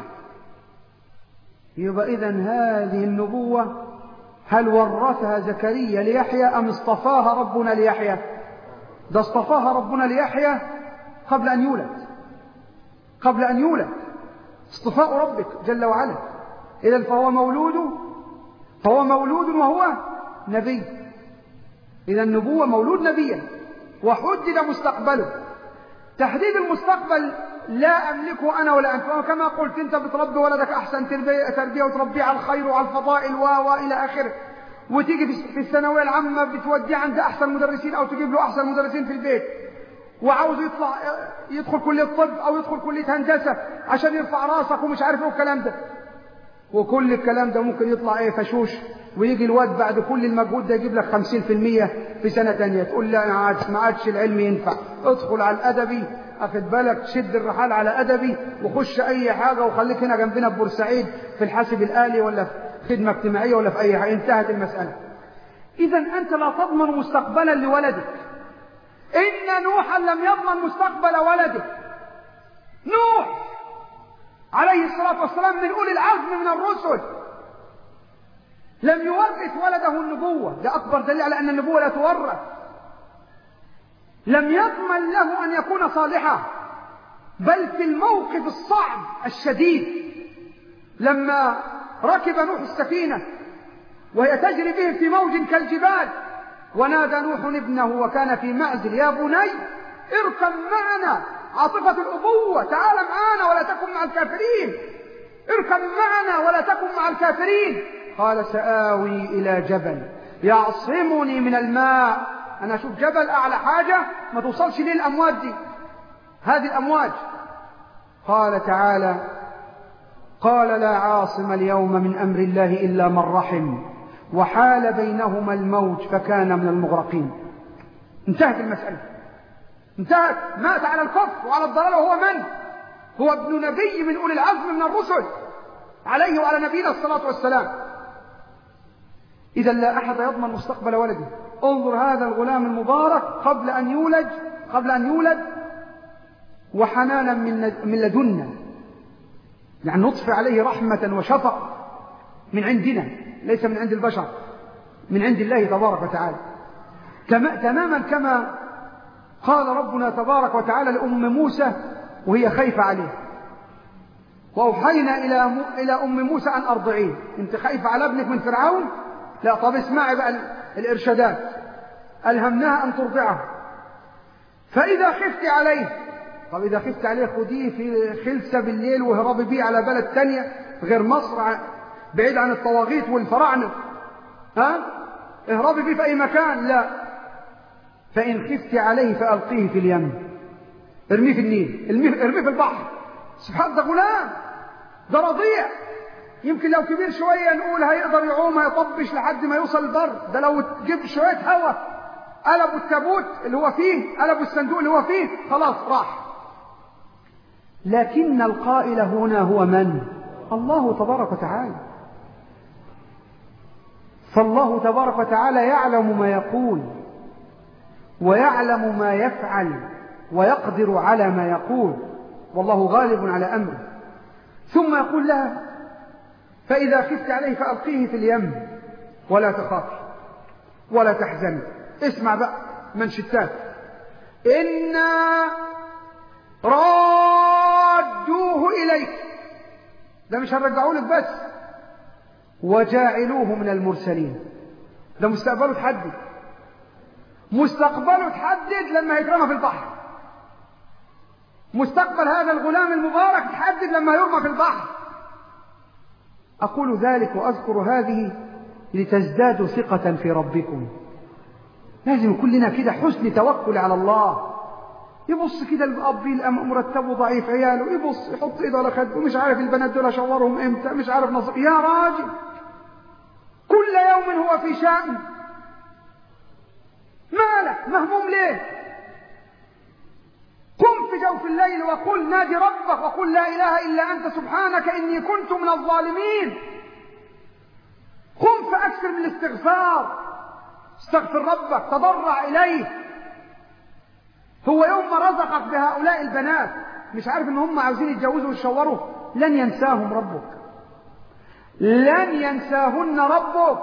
يبقى إذن هذه النبوة هل ورثها زكريا ليحيى أم اصطفاها ربنا ليحيى؟ ده اصطفاها ربنا ليحيى قبل أن يولد، قبل أن يولد اصطفاء ربك جل وعلا. إذن فهو مولود فهو مولود وهو نبي. إذا النبوة مولود نبيا وحدد مستقبله. تحديد المستقبل لا أملكه أنا ولا أنت. كما قلت أنت بتربي ولدك أحسن تربية, تربية وتربيه على الخير وعلى الفضائل وإلى آخره، وتيجي في الثانوية العامة بتوديه عند أحسن مدرسين أو تجيب له أحسن مدرسين في البيت، وعاوز يطلع يدخل كلية طب أو يدخل كلية هندسة عشان يرفع راسك ومش عارف ايه الكلام ده. وكل الكلام ده ممكن يطلع ايه فشوش، ويجي الواد بعد كل المجهود ده يجيب لك خمسين في المية في سنة تانية. تقول لا ما عادش العلم ينفع، ادخل على الأدبي، أخد بالك، شد الرحال على أدبي وخش أي حاجة وخليك هنا جنبنا ببورسعيد في الحاسب الآلي ولا في خدمة اجتماعية ولا في أي حاجة. انتهت المسألة. إذا أنت لا تضمن مستقبلا لولدك. إن نوحا لم يضمن مستقبل ولده. نوح عليه الصلاة والسلام من أولي العزم من الرسل لم يورث ولده النبوة. ده أكبر دليل على أن النبوة لا تورث. لم يضمن له أن يكون صالحا، بل في الموقف الصعب الشديد لما ركب نوح السفينة وهي تجري به في موج كالجبال، ونادى نوح ابنه وكان في معزل: يا بني اركب معنا، عاطفة الأبوة، تعال معنا ولا تكن مع الكافرين، اركب معنا ولا تكن مع الكافرين. قال: سآوي إلى جبل يعصمني من الماء. أنا أشوف جبل أعلى حاجة ما توصلش ليه الأمواج دي، هذه الأمواج. قال تعالى: قال لا عاصم اليوم من أمر الله إلا من رحم وحال بينهما الموج فكان من المغرقين. انتهت المسألة، انتهت. مات على الكفر وعلى الضلال. وهو من؟ هو ابن نبي من أولي العزم من الرسل عليه وعلى نبينا الصلاة والسلام. إذا لا أحد يضمن مستقبل ولده. انظر هذا الغلام المبارك قبل أن يولد قبل أن يولد وحنانا من لدنا، يعني نطفئ عليه رحمة وشفقة من عندنا، ليس من عند البشر، من عند الله تبارك وتعالى. تماما كما قال ربنا تبارك وتعالى لأم موسى وهي خايفة عليه: وأوحينا إلى إلى أم موسى أن أرضعيه. أنت خايفة على ابنك من فرعون؟ لا، طب اسمعي بقى الإرشادات. ألهمناها أن ترضعه. فإذا خفت عليه، طب إذا خفت عليه خديه في خلسة بالليل وهربي بيه على بلد تانية غير مصر، بعيد عن الطواغيت والفراعنة، ها؟ اهربي بيه في أي مكان. لا، فإن خفت عليه فألقيه في اليم، ارميه في النيل، ارميه في البحر. سبحان، ده غلام، ده رضيع، يمكن لو كبير شوية نقول هيقدر يعوم هيطبش لحد ما يوصل البر. ده لو تجيب شوية هواء قلبوا التابوت اللي هو فيه، قلبوا الصندوق اللي هو فيه، خلاص راح. لكن القائل هنا هو من؟ الله تبارك وتعالى. فالله تبارك وتعالى يعلم ما يقول ويعلم ما يفعل ويقدر على ما يقول، والله غالب على أمره. ثم يقول لها: فإذا خفت عليه فألقيه في اليم ولا تخافي ولا تحزني. اسمع بقى منشتات: إنا رادوه إليك، ده مش هنرجعوا لك بس، وجاعلوه من المرسلين. ده مستقبله تحدد، مستقبله تحدد لما يترمى في البحر. مستقبل هذا الغلام المبارك تحدد لما يرمى في البحر. أقول ذلك وأذكر هذه لتزدادوا ثقة في ربكم. لازم كلنا كده حسن توكل على الله. يبص كده الأب مرتبه ضعيف، عياله يبص يحط إيده على خده، مش عارف البنات دول أشورهم إمتى، مش عارف نصر. يا راجل، كل يوم هو في شأن، مالك مهموم ليه؟ قم في جوف الليل وقل نادي ربك وقل لا إله إلا أنت سبحانك إني كنت من الظالمين. استغفار، استغفر ربك، تضرع إليه. هو يوم ما رزقك بهؤلاء البنات مش عارف ان هم عاوزين يتجوزوا ويشوروا؟ لن ينساهم ربك، لن ينساهن ربك.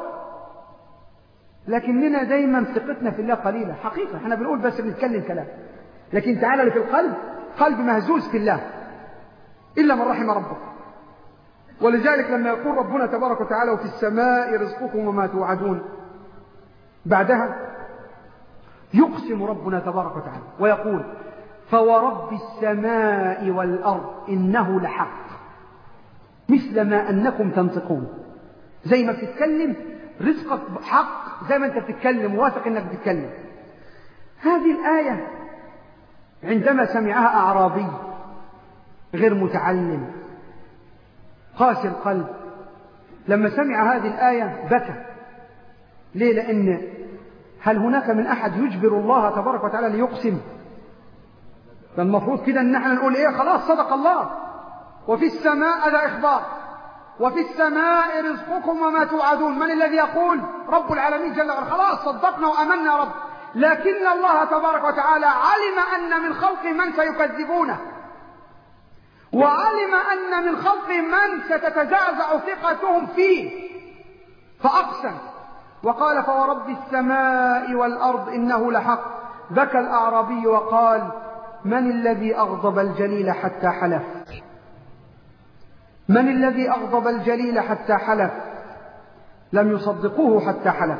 لكننا دايما ثقتنا في الله قليلة. حقيقة احنا بنقول بس بنتكلم كلام، لكن تعالى اللي في القلب قلب مهزوز في الله إلا من رحم ربك. ولذلك لما يقول ربنا تبارك وتعالى وفي السماء رزقكم وما توعدون، بعدها يقسم ربنا تبارك وتعالى ويقول فورب السماء والأرض إنه لحق مثل ما أنكم تنطقون. زي ما بتتكلم رزقك حق، زي ما أنت بتتكلم واثق أنك بتتكلم. هذه الآية عندما سمعها أعرابي غير متعلم قاسي القلب، لما سمع هذه الآية بكى. ليه؟ لأن هل هناك من أحد يجبر الله تبارك وتعالى ليقسم؟ فالمفروض كده أن نحن نقول إيه؟ خلاص صدق الله، وفي السماء هذا إخبار، وفي السماء رزقكم وما توعدون. من الذي يقول؟ رب العالمين جل وعلا. خلاص صدقنا وأمنا يا رب. لكن الله تبارك وتعالى علم أن من خلقه من سيكذبونه، وعلم أن من خلقه من ستتزعزع ثقتهم فيه، فأقسم وقال فورب السماء والأرض إنه لحق. بكى الأعرابي وقال من الذي أغضب الجليل حتى حلف؟ من الذي أغضب الجليل حتى حلف؟ لم يصدقوه حتى حلف.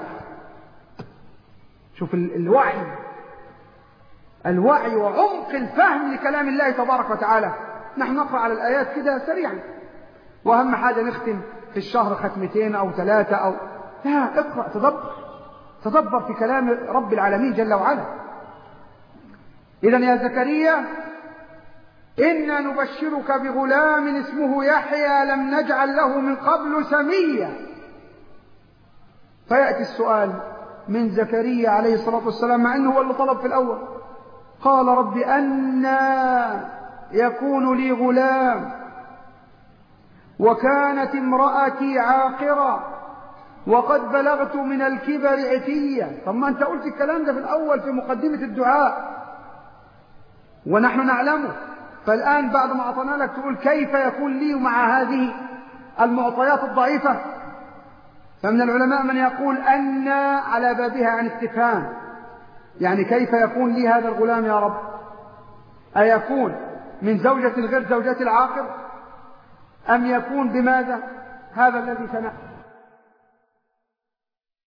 شوف الوعي، الوعي وعمق الفهم لكلام الله تبارك وتعالى. نحن نقرأ على الآيات كده سريعا، وأهم حاجة نختم في الشهر ختمتين أو ثلاثة أو لا، اقرأ، تدبر، تدبر في كلام رب العالمين جل وعلا. إذن يا زكريا إنا نبشرك بغلام اسمه يحيى لم نجعل له من قبل سميا. فيأتي السؤال من زكريا عليه الصلاة والسلام، مع أنه هو اللي طلب في الأول. قال رب أنى يكون لي غلام وكانت امرأتي عاقرا وقد بلغت من الكبر عتيا. طب ما أنت قلت الكلام ده في الأول في مقدمة الدعاء ونحن نعلمه، فالآن بعد ما أعطنا لك تقول كيف يكون لي مع هذه المعطيات الضعيفة؟ فمن العلماء من يقول أن على بابها عن استفهام، يعني كيف يكون لي هذا الغلام يا رب؟ أيكون من زوجة غير زوجة العاقر أم يكون بماذا؟ هذا الذي سمع